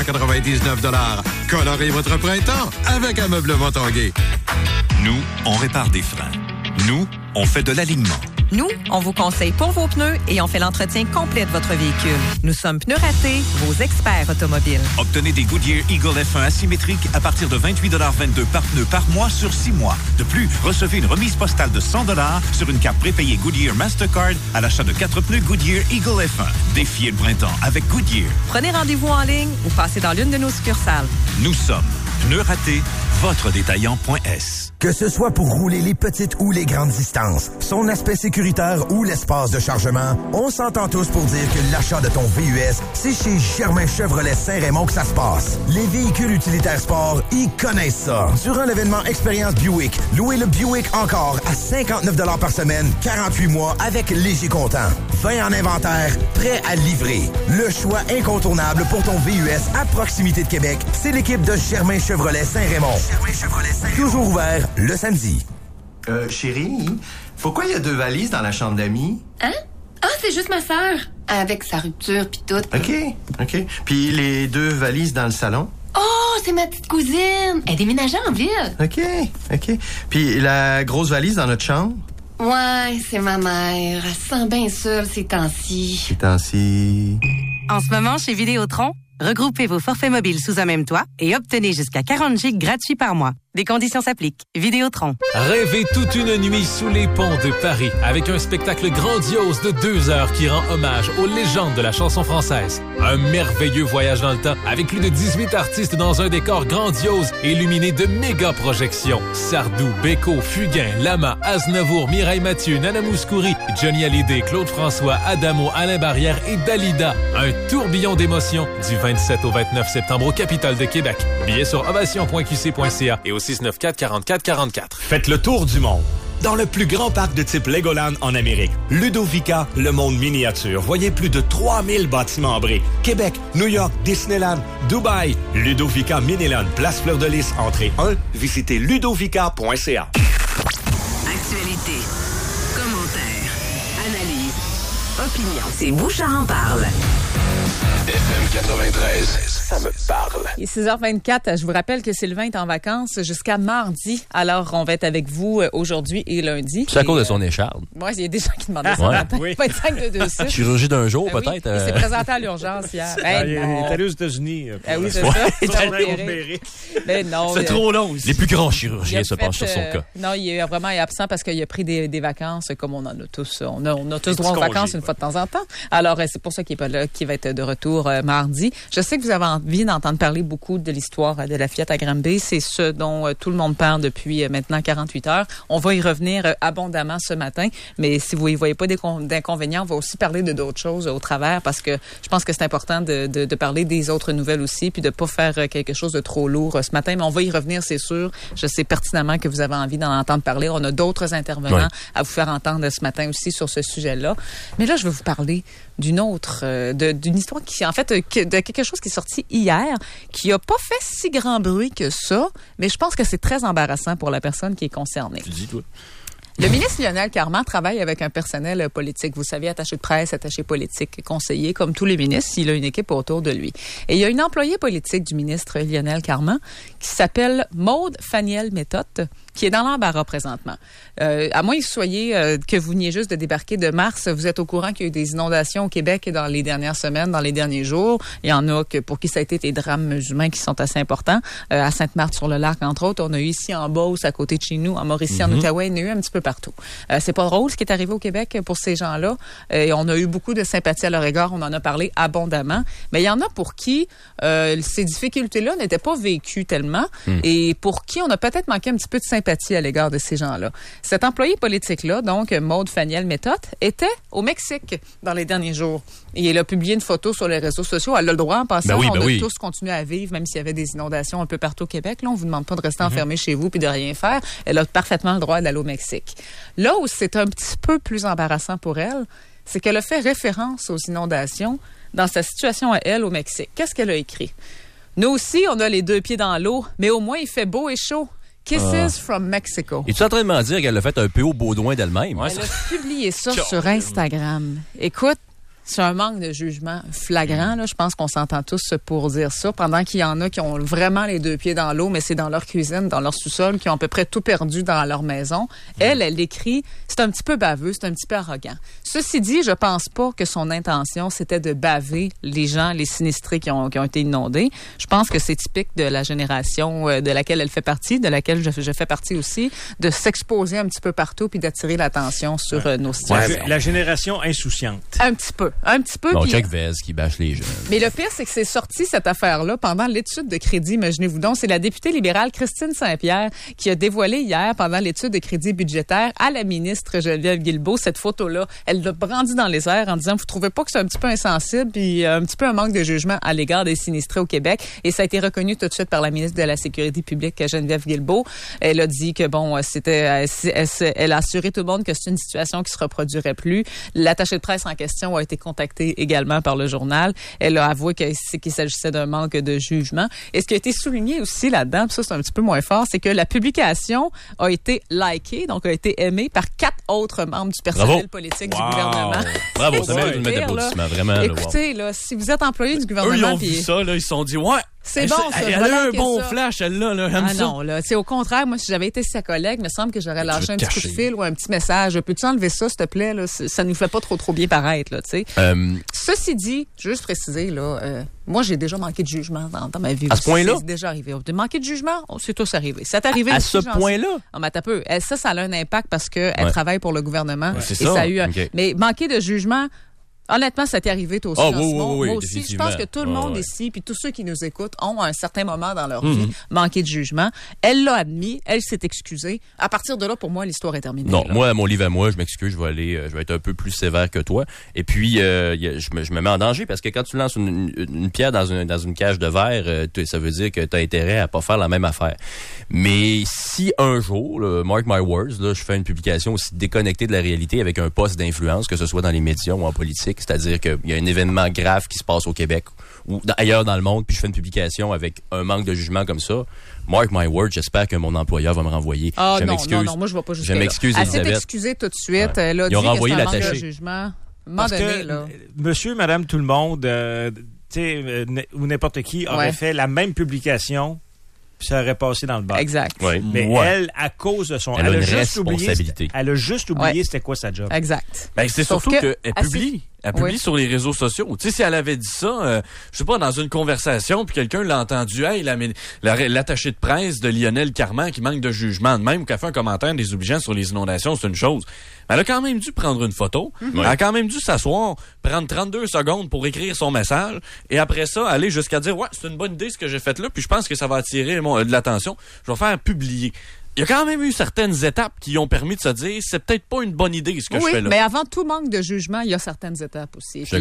799 $. Colorez votre printemps avec Ameublement Tanguay. Nous, on répare des freins. Nous, on fait de l'alignement. Nous, on vous conseille pour vos pneus et on fait l'entretien complet de votre véhicule. Nous sommes Pneus Ratés, vos experts automobiles. Obtenez des Goodyear Eagle F1 asymétriques à partir de 28,22 $ par pneu par mois sur 6 mois. De plus, recevez une remise postale de 100 $ sur une carte prépayée Goodyear Mastercard à l'achat de 4 pneus Goodyear Eagle F1. Défiez le printemps avec Goodyear. Prenez rendez-vous en ligne ou passez dans l'une de nos succursales. Nous sommes Pneus Ratés, votre détaillant.s. Que ce soit pour rouler les petites ou les grandes distances, son aspect sécuritaire ou l'espace de chargement, on s'entend tous pour dire que l'achat de ton VUS, c'est chez Germain Chevrolet Saint-Raymond que ça se passe. Les véhicules utilitaires sport, ils connaissent ça. Durant l'événement Expérience Buick, louez le Buick encore à 59 $ par semaine, 48 mois avec léger comptant. 20 en inventaire, prêt à livrer. Le choix incontournable pour ton VUS à proximité de Québec, c'est l'équipe de Germain Chevrolet Saint-Raymond. Toujours ouvert le samedi. Chérie, pourquoi il y a 2 valises dans la chambre d'amis? Hein? Ah, c'est juste ma sœur. avec sa rupture puis tout. OK. Puis les 2 valises dans le salon? Oh, c'est ma petite cousine. Elle déménageait en ville. OK. Puis la grosse valise dans notre chambre? Ouais, c'est ma mère. Elle se sent bien seule ces temps-ci. En ce moment, chez Vidéotron, regroupez vos forfaits mobiles sous un même toit et obtenez jusqu'à 40 gigs gratuits par mois. Des conditions s'appliquent. Vidéotron. Rêvez toute une nuit sous les ponts de Paris avec un spectacle grandiose de 2 heures qui rend hommage aux légendes de la chanson française. Un merveilleux voyage dans le temps avec plus de 18 artistes dans un décor grandiose illuminé de méga projections. Sardou, Beko, Fugain, Lama, Aznavour, Mireille Mathieu, Nana Mouskouri, Johnny Hallyday, Claude François, Adamo, Alain Barrière et Dalida. Un tourbillon d'émotions du 27 au 29 septembre au Capitole de Québec. Billets sur ovation.qc.ca et au 694-4444. Faites le tour du monde. Dans le plus grand parc de type Legoland en Amérique, Ludovica, le monde miniature. Voyez plus de 3000 bâtiments en briques. Québec, New York, Disneyland, Dubaï. Ludovica Miniland, Place Fleur de Lys, entrée 1. Visitez ludovica.ca. Actualité, commentaires, analyse, opinion. C'est Bouchard en parle. FM 93, ça me parle. Il est 6h24. Je vous rappelle que Sylvain est en vacances jusqu'à mardi. Alors, on va être avec vous aujourd'hui et lundi. C'est à cause de son écharde. Oui, il y a des gens qui demandaient ça matin. 25-226. Chirurgie d'un jour, peut-être. Il s'est présenté à l'urgence hier. Il est allé aux États-Unis. Oui, c'est ça. Il est opéré. Mais non. C'est trop long. Les plus grands chirurgiens se penchent sur son cas. Non, il est vraiment absent parce qu'il a pris des vacances comme on en a tous. On a tous droit aux vacances une fois de temps en temps. Alors, c'est pour ça qu'il n'est pas là, qu'il va être de retour mardi. Je sais que vous avez envie d'entendre parler beaucoup de l'histoire de la fillette à Granby. C'est ce dont tout le monde parle depuis maintenant 48 heures. On va y revenir abondamment ce matin, mais si vous ne voyez pas d'inconvénients, on va aussi parler de d'autres choses au travers parce que je pense que c'est important de parler des autres nouvelles aussi puis de pas faire quelque chose de trop lourd ce matin, mais on va y revenir, c'est sûr. Je sais pertinemment que vous avez envie d'en entendre parler. On a d'autres intervenants à vous faire entendre ce matin aussi sur ce sujet-là. Mais là, je vais vous parler d'une histoire qui, en fait, de quelque chose qui est sorti hier, qui a pas fait si grand bruit que ça, mais je pense que c'est très embarrassant pour la personne qui est concernée. Tu dis, toi? Le ministre Lionel Carman travaille avec un personnel politique. Vous savez, attaché de presse, attaché politique, conseiller, comme tous les ministres, il a une équipe autour de lui. Et il y a une employée politique du ministre Lionel Carman qui s'appelle Maude Faniel-Méthode, qui est dans l'embarras présentement. À moins que vous soyez, que vous veniez juste de débarquer de mars, vous êtes au courant qu'il y a eu des inondations au Québec dans les dernières semaines, dans les derniers jours. Il y en a pour qui ça a été des drames humains qui sont assez importants. À Sainte-Marthe-sur-le-Lac, entre autres. On a eu ici en Beauce, à côté de chez nous, en Mauricie, en Outaouais, il y en a eu un petit peu partout. C'est pas drôle ce qui est arrivé au Québec pour ces gens-là. Et on a eu beaucoup de sympathie à leur égard. On en a parlé abondamment. Mais il y en a pour qui ces difficultés-là n'étaient pas vécues tellement et pour qui on a peut-être manqué un petit peu de sympathie à l'égard de ces gens-là. Cet employé politique-là, donc Maude Faniel-Méthode, était au Mexique dans les derniers jours. Et elle a publié une photo sur les réseaux sociaux. Elle a le droit en passant. On a tous continué à vivre, même s'il y avait des inondations un peu partout au Québec. Là, on vous demande pas de rester enfermé chez vous puis de rien faire. Elle a parfaitement le droit d'aller au Mexique. Là où c'est un petit peu plus embarrassant pour elle, c'est qu'elle a fait référence aux inondations dans sa situation à elle au Mexique. Qu'est-ce qu'elle a écrit? Nous aussi, on a les 2 pieds dans l'eau, mais au moins il fait beau et chaud. Kisses from Mexico. Es-tu en train de m'en dire qu'elle a fait un peu au baudouin d'elle-même? Elle a publié ça sur Instagram. Écoute, c'est un manque de jugement flagrant. Là. Je pense qu'on s'entend tous pour dire ça. Pendant qu'il y en a qui ont vraiment les 2 pieds dans l'eau, mais c'est dans leur cuisine, dans leur sous-sol, qui ont à peu près tout perdu dans leur maison. Elle écrit, c'est un petit peu baveux, c'est un petit peu arrogant. Ceci dit, je pense pas que son intention, c'était de baver les gens, les sinistrés qui ont été inondés. Je pense que c'est typique de la génération de laquelle elle fait partie, de laquelle je fais partie aussi, de s'exposer un petit peu partout puis d'attirer l'attention sur nos situations. La génération insouciante. Un petit peu. Bon, Chuck Vez qui bâche les jeunes. Mais le pire, c'est que c'est sorti cette affaire-là pendant l'étude de crédit. Imaginez-vous donc, c'est la députée libérale Christine Saint-Pierre qui a dévoilé hier, pendant l'étude de crédit budgétaire, à la ministre Geneviève Guilbeault, cette photo-là. Elle l'a brandie dans les airs en disant, vous trouvez pas que c'est un petit peu insensible puis un petit peu un manque de jugement à l'égard des sinistrés au Québec? Et ça a été reconnu tout de suite par la ministre de la Sécurité publique, Geneviève Guilbeault. Elle a dit que elle a assuré tout le monde que c'est une situation qui se reproduirait plus. L'attaché de presse en question a été contactée également par le journal. Elle a avoué qu'il s'agissait d'un manque de jugement. Et ce qui a été souligné aussi là-dedans, puis ça c'est un petit peu moins fort, c'est que la publication a été likée, donc a été aimée par 4 autres membres du personnel politique du gouvernement. Bravo, ça mérite une mettre d'applaudissement, vraiment. Écoutez, là, si vous êtes employé du gouvernement... Eux, ils ont vu ça, là, ils se sont dit, ouais, c'est bon, ça. Elle a un bon flash, elle-là. Là, ah non, là. Au contraire, moi, si j'avais été sa collègue, il me semble que j'aurais lâché un petit coup de fil ou un petit message. Peux-tu enlever ça, s'il te plaît? Là? Ça nous fait pas trop bien paraître, là, tu sais. Ceci dit, juste préciser, là, moi, j'ai déjà manqué de jugement dans ma vie. À ce point-là? C'est déjà arrivé. Manquer de jugement, c'est tous arrivé. C'est arrivé à aussi, ce point-là? Ah, mais t'as peu. Ça a un impact parce qu'elle travaille pour le gouvernement. Ouais, c'est et ça a eu Mais manquer de jugement... Honnêtement, ça t'est arrivé toi aussi, Simon. Moi aussi, je pense que tout le monde ici, puis tous ceux qui nous écoutent, ont à un certain moment dans leur vie manqué de jugement. Elle l'a admis, elle s'est excusée. À partir de là, pour moi, l'histoire est terminée. Non, là. moi, à mon livre à moi, je m'excuse, je vais être un peu plus sévère que toi. Et puis, je me mets en danger parce que quand tu lances une pierre dans une cage de verre, ça veut dire que tu as intérêt à pas faire la même affaire. Mais si un jour, là, mark my words, là, je fais une publication aussi déconnectée de la réalité avec un poste d'influence, que ce soit dans les médias ou en politique, c'est-à-dire qu'il y a un événement grave qui se passe au Québec ou ailleurs dans le monde, puis je fais une publication avec un manque de jugement comme ça, mark my word, j'espère que mon employeur va me renvoyer. Ah non, moi je vais pas jusqu'à là. Je m'excuse, Elisabeth. Elle s'est excusée tout de suite. Ouais. Elle a Ils ont renvoyé que c'est un manque de l'attaché. jugement. Parce que monsieur, madame, tout le monde, ou n'importe qui aurait fait la même publication, puis ça aurait passé dans le bar. Exact. Oui. Mais elle, à cause de son... Elle a une responsabilité. Elle a juste oublié c'était quoi sa job. Exact. Ben, c'est surtout qu'elle publie. Elle publie sur les réseaux sociaux. Tu sais, si elle avait dit ça, je sais pas, dans une conversation, puis quelqu'un l'a entendu, hey, l'attaché de presse de Lionel Carman qui manque de jugement de même, ou qu'elle fait un commentaire désobligeant sur les inondations, c'est une chose. Mais elle a quand même dû prendre une photo. Elle a quand même dû s'asseoir, prendre 32 secondes pour écrire son message, et après ça, aller jusqu'à dire, ouais, c'est une bonne idée ce que j'ai fait là, puis je pense que ça va attirer de l'attention. Je vais faire publier. Il y a quand même eu certaines étapes qui ont permis de se dire c'est peut-être pas une bonne idée ce que je fais là. Mais avant tout manque de jugement, il y a certaines étapes aussi. Puis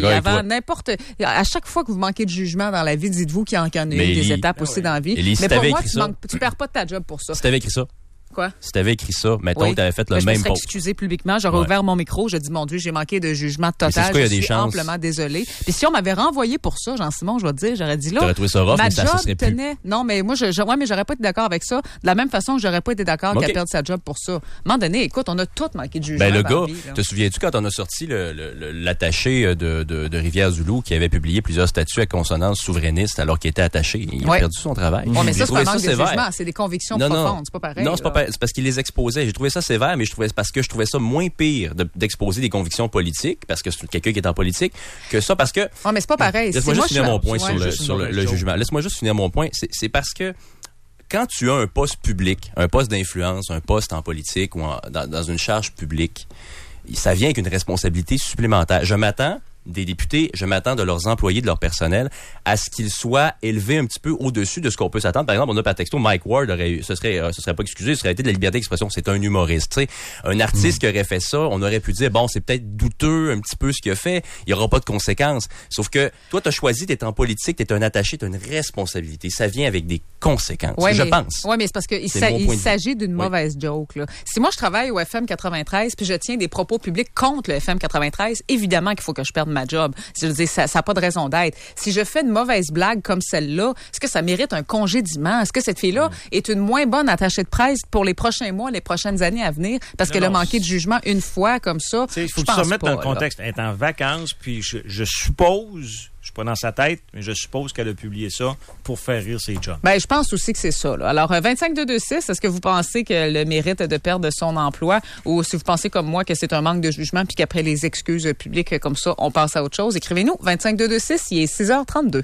à chaque fois que vous manquez de jugement dans la vie, dites-vous qu'il y en a eu des étapes aussi dans la vie. Élie, mais pour moi, tu perds pas de ta job pour ça. Si t'avais écrit ça. Quoi? Si t'avais écrit ça, mettons que t'avais fait le même post. Je me serais excusé publiquement, j'aurais ouvert mon micro, je dis mon Dieu, j'ai manqué de jugement total, je suis amplement désolé. Puis si on m'avait renvoyé pour ça, Jean-Simon, je vais te dire, j'aurais dit là, t'aurais trouvé ça rough, ma mais ça job serait tenait. Plus. Non, mais moi, mais j'aurais pas été d'accord avec ça. De la même façon que j'aurais pas été d'accord qu'elle perde sa job pour ça. À un moment donné, écoute, on a tous manqué de jugement. Ben le gars, te souviens-tu quand on a sorti l'attaché de Rivière-du-Loup qui avait publié plusieurs statuts à consonance souverainiste alors qu'il était attaché, il a perdu son travail. Ouais, mais ça c'est pas un manque de jugement, c'est des convictions profondes, c'est pas pareil. Non, c'est pas pareil, c'est parce qu'il les exposait. J'ai trouvé ça sévère, mais je trouvais ça moins pire d'exposer des convictions politiques, parce que c'est quelqu'un qui est en politique, que ça, parce que... Oh, mais c'est pas pareil. Laisse-moi juste finir mon point sur le jugement. Laisse-moi juste finir mon point. C'est parce que quand tu as un poste public, un poste d'influence, un poste en politique ou dans une charge publique, ça vient avec une responsabilité supplémentaire. Je m'attends des députés, je m'attends de leurs employés, de leur personnel, à ce qu'ils soient élevés un petit peu au-dessus de ce qu'on peut s'attendre. Par exemple, on a par texto, Mike Ward ce serait pas excusé, ce serait été de la liberté d'expression. C'est un humoriste, tu sais. Un artiste qui aurait fait ça, on aurait pu dire, bon, c'est peut-être douteux un petit peu ce qu'il a fait, il y aura pas de conséquences. Sauf que, toi, t'as choisi d'être en politique, t'es un attaché, t'as une responsabilité. Ça vient avec des conséquences, je pense. Oui, mais c'est parce qu'il s'agit d'une mauvaise joke, là. Si moi, je travaille au FM 93, puis je tiens des propos publics contre le FM 93, évidemment qu'il faut que je perde ma job. Je veux dire, ça n'a pas de raison d'être. Si je fais une mauvaise blague comme celle-là, est-ce que ça mérite un congédiement? Est-ce que cette fille-là est une moins bonne attachée de presse pour les prochains mois, les prochaines années à venir, parce qu'elle a manqué de jugement une fois comme ça? Il faut que ça remette dans le contexte. Elle est en vacances, puis je suppose... Je suis pas dans sa tête, mais je suppose qu'elle a publié ça pour faire rire ses gens. Ben, je pense aussi que c'est ça, là. Alors, 25-226, est-ce que vous pensez qu'elle le mérite de perdre son emploi, ou si vous pensez comme moi que c'est un manque de jugement puis qu'après les excuses publiques comme ça, on passe à autre chose? Écrivez-nous. 25-226, il est 6h32.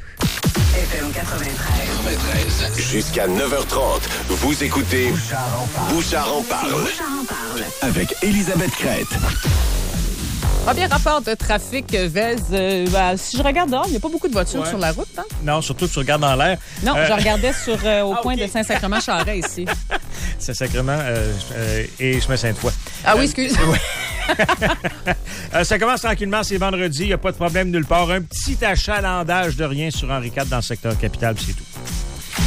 FM 93. Jusqu'à 9h30, vous écoutez Bouchard en parle. Avec Elisabeth Crête. Premier rapport de trafic, Vez. Si je regarde dehors, il n'y a pas beaucoup de voitures sur la route. Hein? Non, surtout que tu regardes dans l'air. Non, je regardais au point de Saint-Sacrement-Charret ici. Saint-Sacrement et Chemin-Sainte-Foy. Ah oui, excuse. Ça commence tranquillement, c'est vendredi, il n'y a pas de problème nulle part. Un petit achalandage de rien sur Henri IV dans le secteur capitale, c'est tout.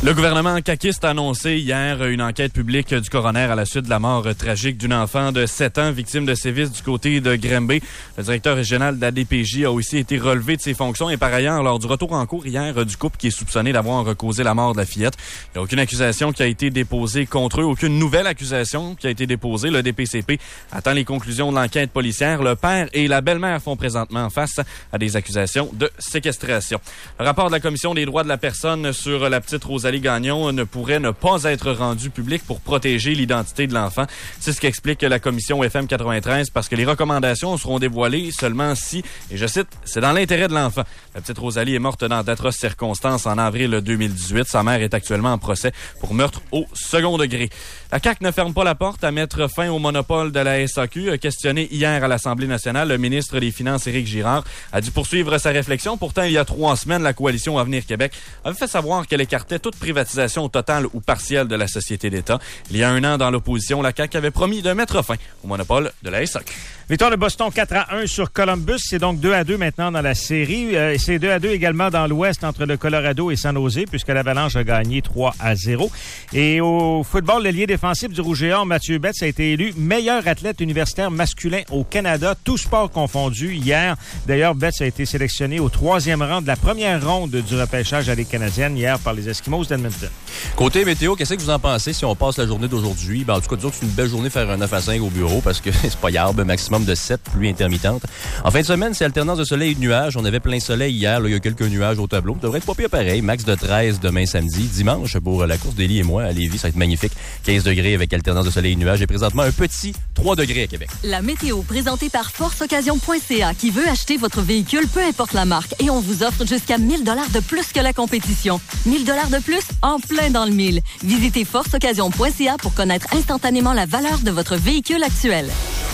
Le gouvernement caquiste a annoncé hier une enquête publique du coroner à la suite de la mort tragique d'une enfant de 7 ans victime de sévices du côté de Granby. Le directeur régional de la DPJ a aussi été relevé de ses fonctions et par ailleurs, lors du retour en cours hier du couple qui est soupçonné d'avoir causé la mort de la fillette, il n'y a aucune accusation qui a été déposée contre eux, aucune nouvelle accusation qui a été déposée. Le DPCP attend les conclusions de l'enquête policière. Le père et la belle-mère font présentement face à des accusations de séquestration. Le rapport de la Commission des droits de la personne sur la petite Rosalie Gagnon ne pourrait ne pas être rendu public pour protéger l'identité de l'enfant. C'est ce qu'explique la commission FM 93 parce que les recommandations seront dévoilées seulement si, et je cite, c'est dans l'intérêt de l'enfant. La petite Rosalie est morte dans d'atroces circonstances en avril 2018. Sa mère est actuellement en procès pour meurtre au second degré. La CAQ ne ferme pas la porte à mettre fin au monopole de la SAQ. Questionné hier à l'Assemblée nationale, le ministre des Finances, Éric Girard, a dû poursuivre sa réflexion. Pourtant, il y a 3 semaines, la coalition Avenir Québec avait fait savoir qu'elle écartait toute privatisation totale ou partielle de la société d'État. Il y a 1 an, dans l'opposition, la CAQ avait promis de mettre fin au monopole de la SAQ. Victoire de Boston 4-1 sur Columbus. C'est donc 2-2 maintenant dans la série. C'est 2-2 également dans l'Ouest entre le Colorado et San Jose, puisque l'Avalanche a gagné 3-0. Et au football, l'ailier défensif du Rouge et Or, Mathieu Betts, a été élu meilleur athlète universitaire masculin au Canada, tous sports confondus, hier. D'ailleurs, Betts a été sélectionné au 3e rang de la première ronde du repêchage à Ligue canadienne hier par les Eskimos d'Edmonton. Côté météo, qu'est-ce que vous en pensez si on passe la journée d'aujourd'hui? En tout cas, disons que c'est une belle journée faire un 9-5 au bureau parce que c'est pas grave, maximum de 7, pluie intermittente. En fin de semaine, c'est alternance de soleil et de nuages. On avait plein soleil hier, là, il y a quelques nuages au tableau. Ça devrait être pas pire pareil. Max de 13 demain samedi. Dimanche, pour la course d'Élie et moi à Lévis, ça va être magnifique. 15 degrés avec alternance de soleil et de nuages et présentement un petit 3 degrés à Québec. La météo présentée par forceoccasion.ca qui veut acheter votre véhicule, peu importe la marque, et on vous offre jusqu'à 1 000 $ de plus que la compétition. 1 000 $ de plus, en plein dans le mille. Visitez forceoccasion.ca pour connaître instantanément la valeur de votre véhicule actuel.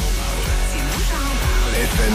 FM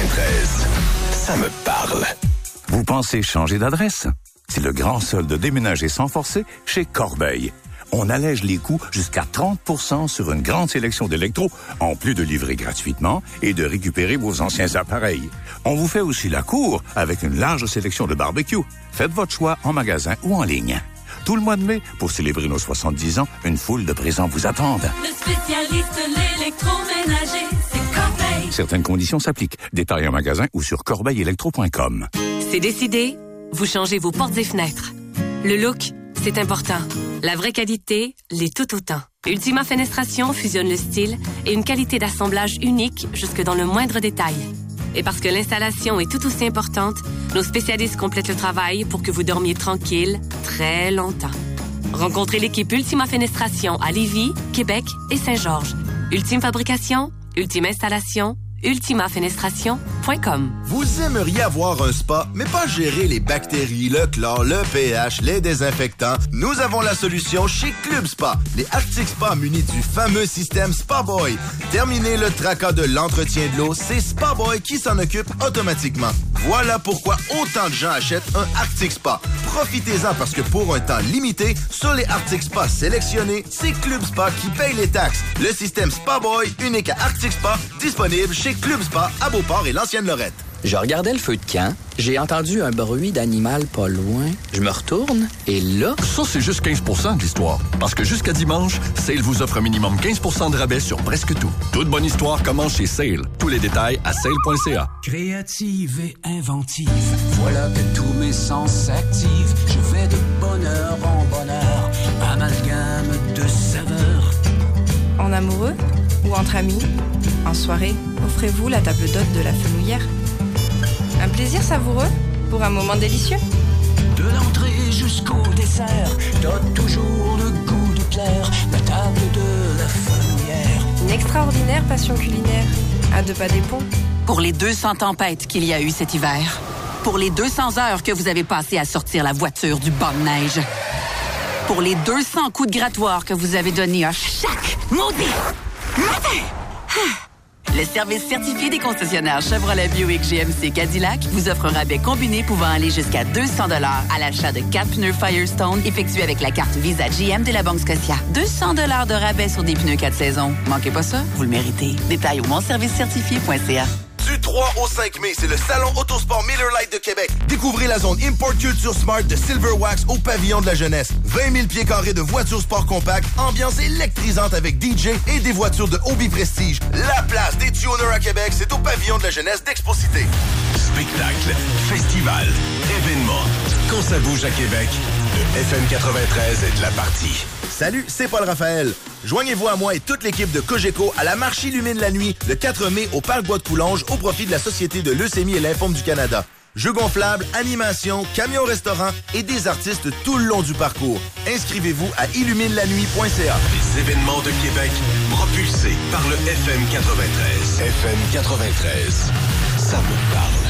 93, ça me parle. Vous pensez changer d'adresse? C'est le grand solde déménager sans forcer chez Corbeil. On allège les coûts jusqu'à 30% sur une grande sélection d'électros, en plus de livrer gratuitement et de récupérer vos anciens appareils. On vous fait aussi la cour avec une large sélection de barbecues. Faites votre choix en magasin ou en ligne. Tout le mois de mai, pour célébrer nos 70 ans, une foule de présents vous attendent. Le spécialiste l'électroménager, c'est Corbeil. Certaines conditions s'appliquent. Détails en magasin ou sur corbeillelectro.com. C'est décidé, vous changez vos portes et fenêtres. Le look, c'est important. La vraie qualité, l'est tout autant. Ultima Fenestration fusionne le style et une qualité d'assemblage unique jusque dans le moindre détail. Et parce que l'installation est tout aussi importante, nos spécialistes complètent le travail pour que vous dormiez tranquille très longtemps. Rencontrez l'équipe Ultima Fenestration à Lévis, Québec et Saint-Georges. Ultime Fabrication, Ultime Installation, ultimafenestration.com. Vous aimeriez avoir un spa, mais pas gérer les bactéries, le chlore, le pH, les désinfectants? Nous avons la solution chez Club Spa. Les Arctic Spa munis du fameux système Spa Boy. Terminez le tracas de l'entretien de l'eau, c'est Spa Boy qui s'en occupe automatiquement. Voilà pourquoi autant de gens achètent un Arctic Spa. Profitez-en parce que pour un temps limité, sur les Arctic Spa sélectionnés, c'est Club Spa qui paye les taxes. Le système Spa Boy, unique à Arctic Spa, disponible chez Club Spa à Beauport et L'ancienne-Lorette. Je regardais le feu de camp, j'ai entendu un bruit d'animal pas loin. Je me retourne et là... Ça, c'est juste 15 % de l'histoire. Parce que jusqu'à dimanche, Sale vous offre un minimum 15 % de rabais sur presque tout. Toute bonne histoire commence chez Sale. Tous les détails à sale.ca. Créative et inventive, voilà que tous mes sens s'activent. Je vais de bonheur en bonheur, amalgame de saveurs. En amoureux ou entre amis, en soirée, offrez-vous la table d'hôte de la fenouillère. Un plaisir savoureux pour un moment délicieux. De l'entrée jusqu'au dessert, donne toujours le goût de plaire, la table de la fenouillère. Une extraordinaire passion culinaire, à 2 pas des ponts. Pour les 200 tempêtes qu'il y a eu cet hiver. Pour les 200 heures que vous avez passées à sortir la voiture du banc de neige. Pour les 200 coups de grattoir que vous avez donnés à chaque maudit matin. Le service certifié des concessionnaires Chevrolet Buick GMC Cadillac vous offre un rabais combiné pouvant aller jusqu'à 200 $ à l'achat de 4 pneus Firestone effectués avec la carte Visa GM de la Banque Scotia. 200 $ de rabais sur des pneus 4 saisons. Manquez pas ça, vous le méritez. Détails au monservicecertifié.ca. Du 3 au 5 mai, c'est le Salon Autosport Miller Lite de Québec. Découvrez la zone Import Culture Smart de Silver Wax au pavillon de la jeunesse. 20 000 pieds carrés de voitures sport compactes, ambiance électrisante avec DJ et des voitures de Hobie Prestige. La place des tuners à Québec, c'est au pavillon de la jeunesse d'Expo-Cité. Spectacle, festival, événements. Quand ça bouge à Québec, le FM 93 est de la partie. Salut, c'est Paul Raphaël. Joignez-vous à moi et toute l'équipe de Cogeco à la marche Illumine la nuit le 4 mai au Parc Bois-de-Coulonges au profit de la Société de leucémie et lymphome du Canada. Jeux gonflables, animations, camions-restaurants et des artistes tout le long du parcours. Inscrivez-vous à illuminelannuit.ca. Les événements de Québec propulsés par le FM 93. FM 93, ça me parle.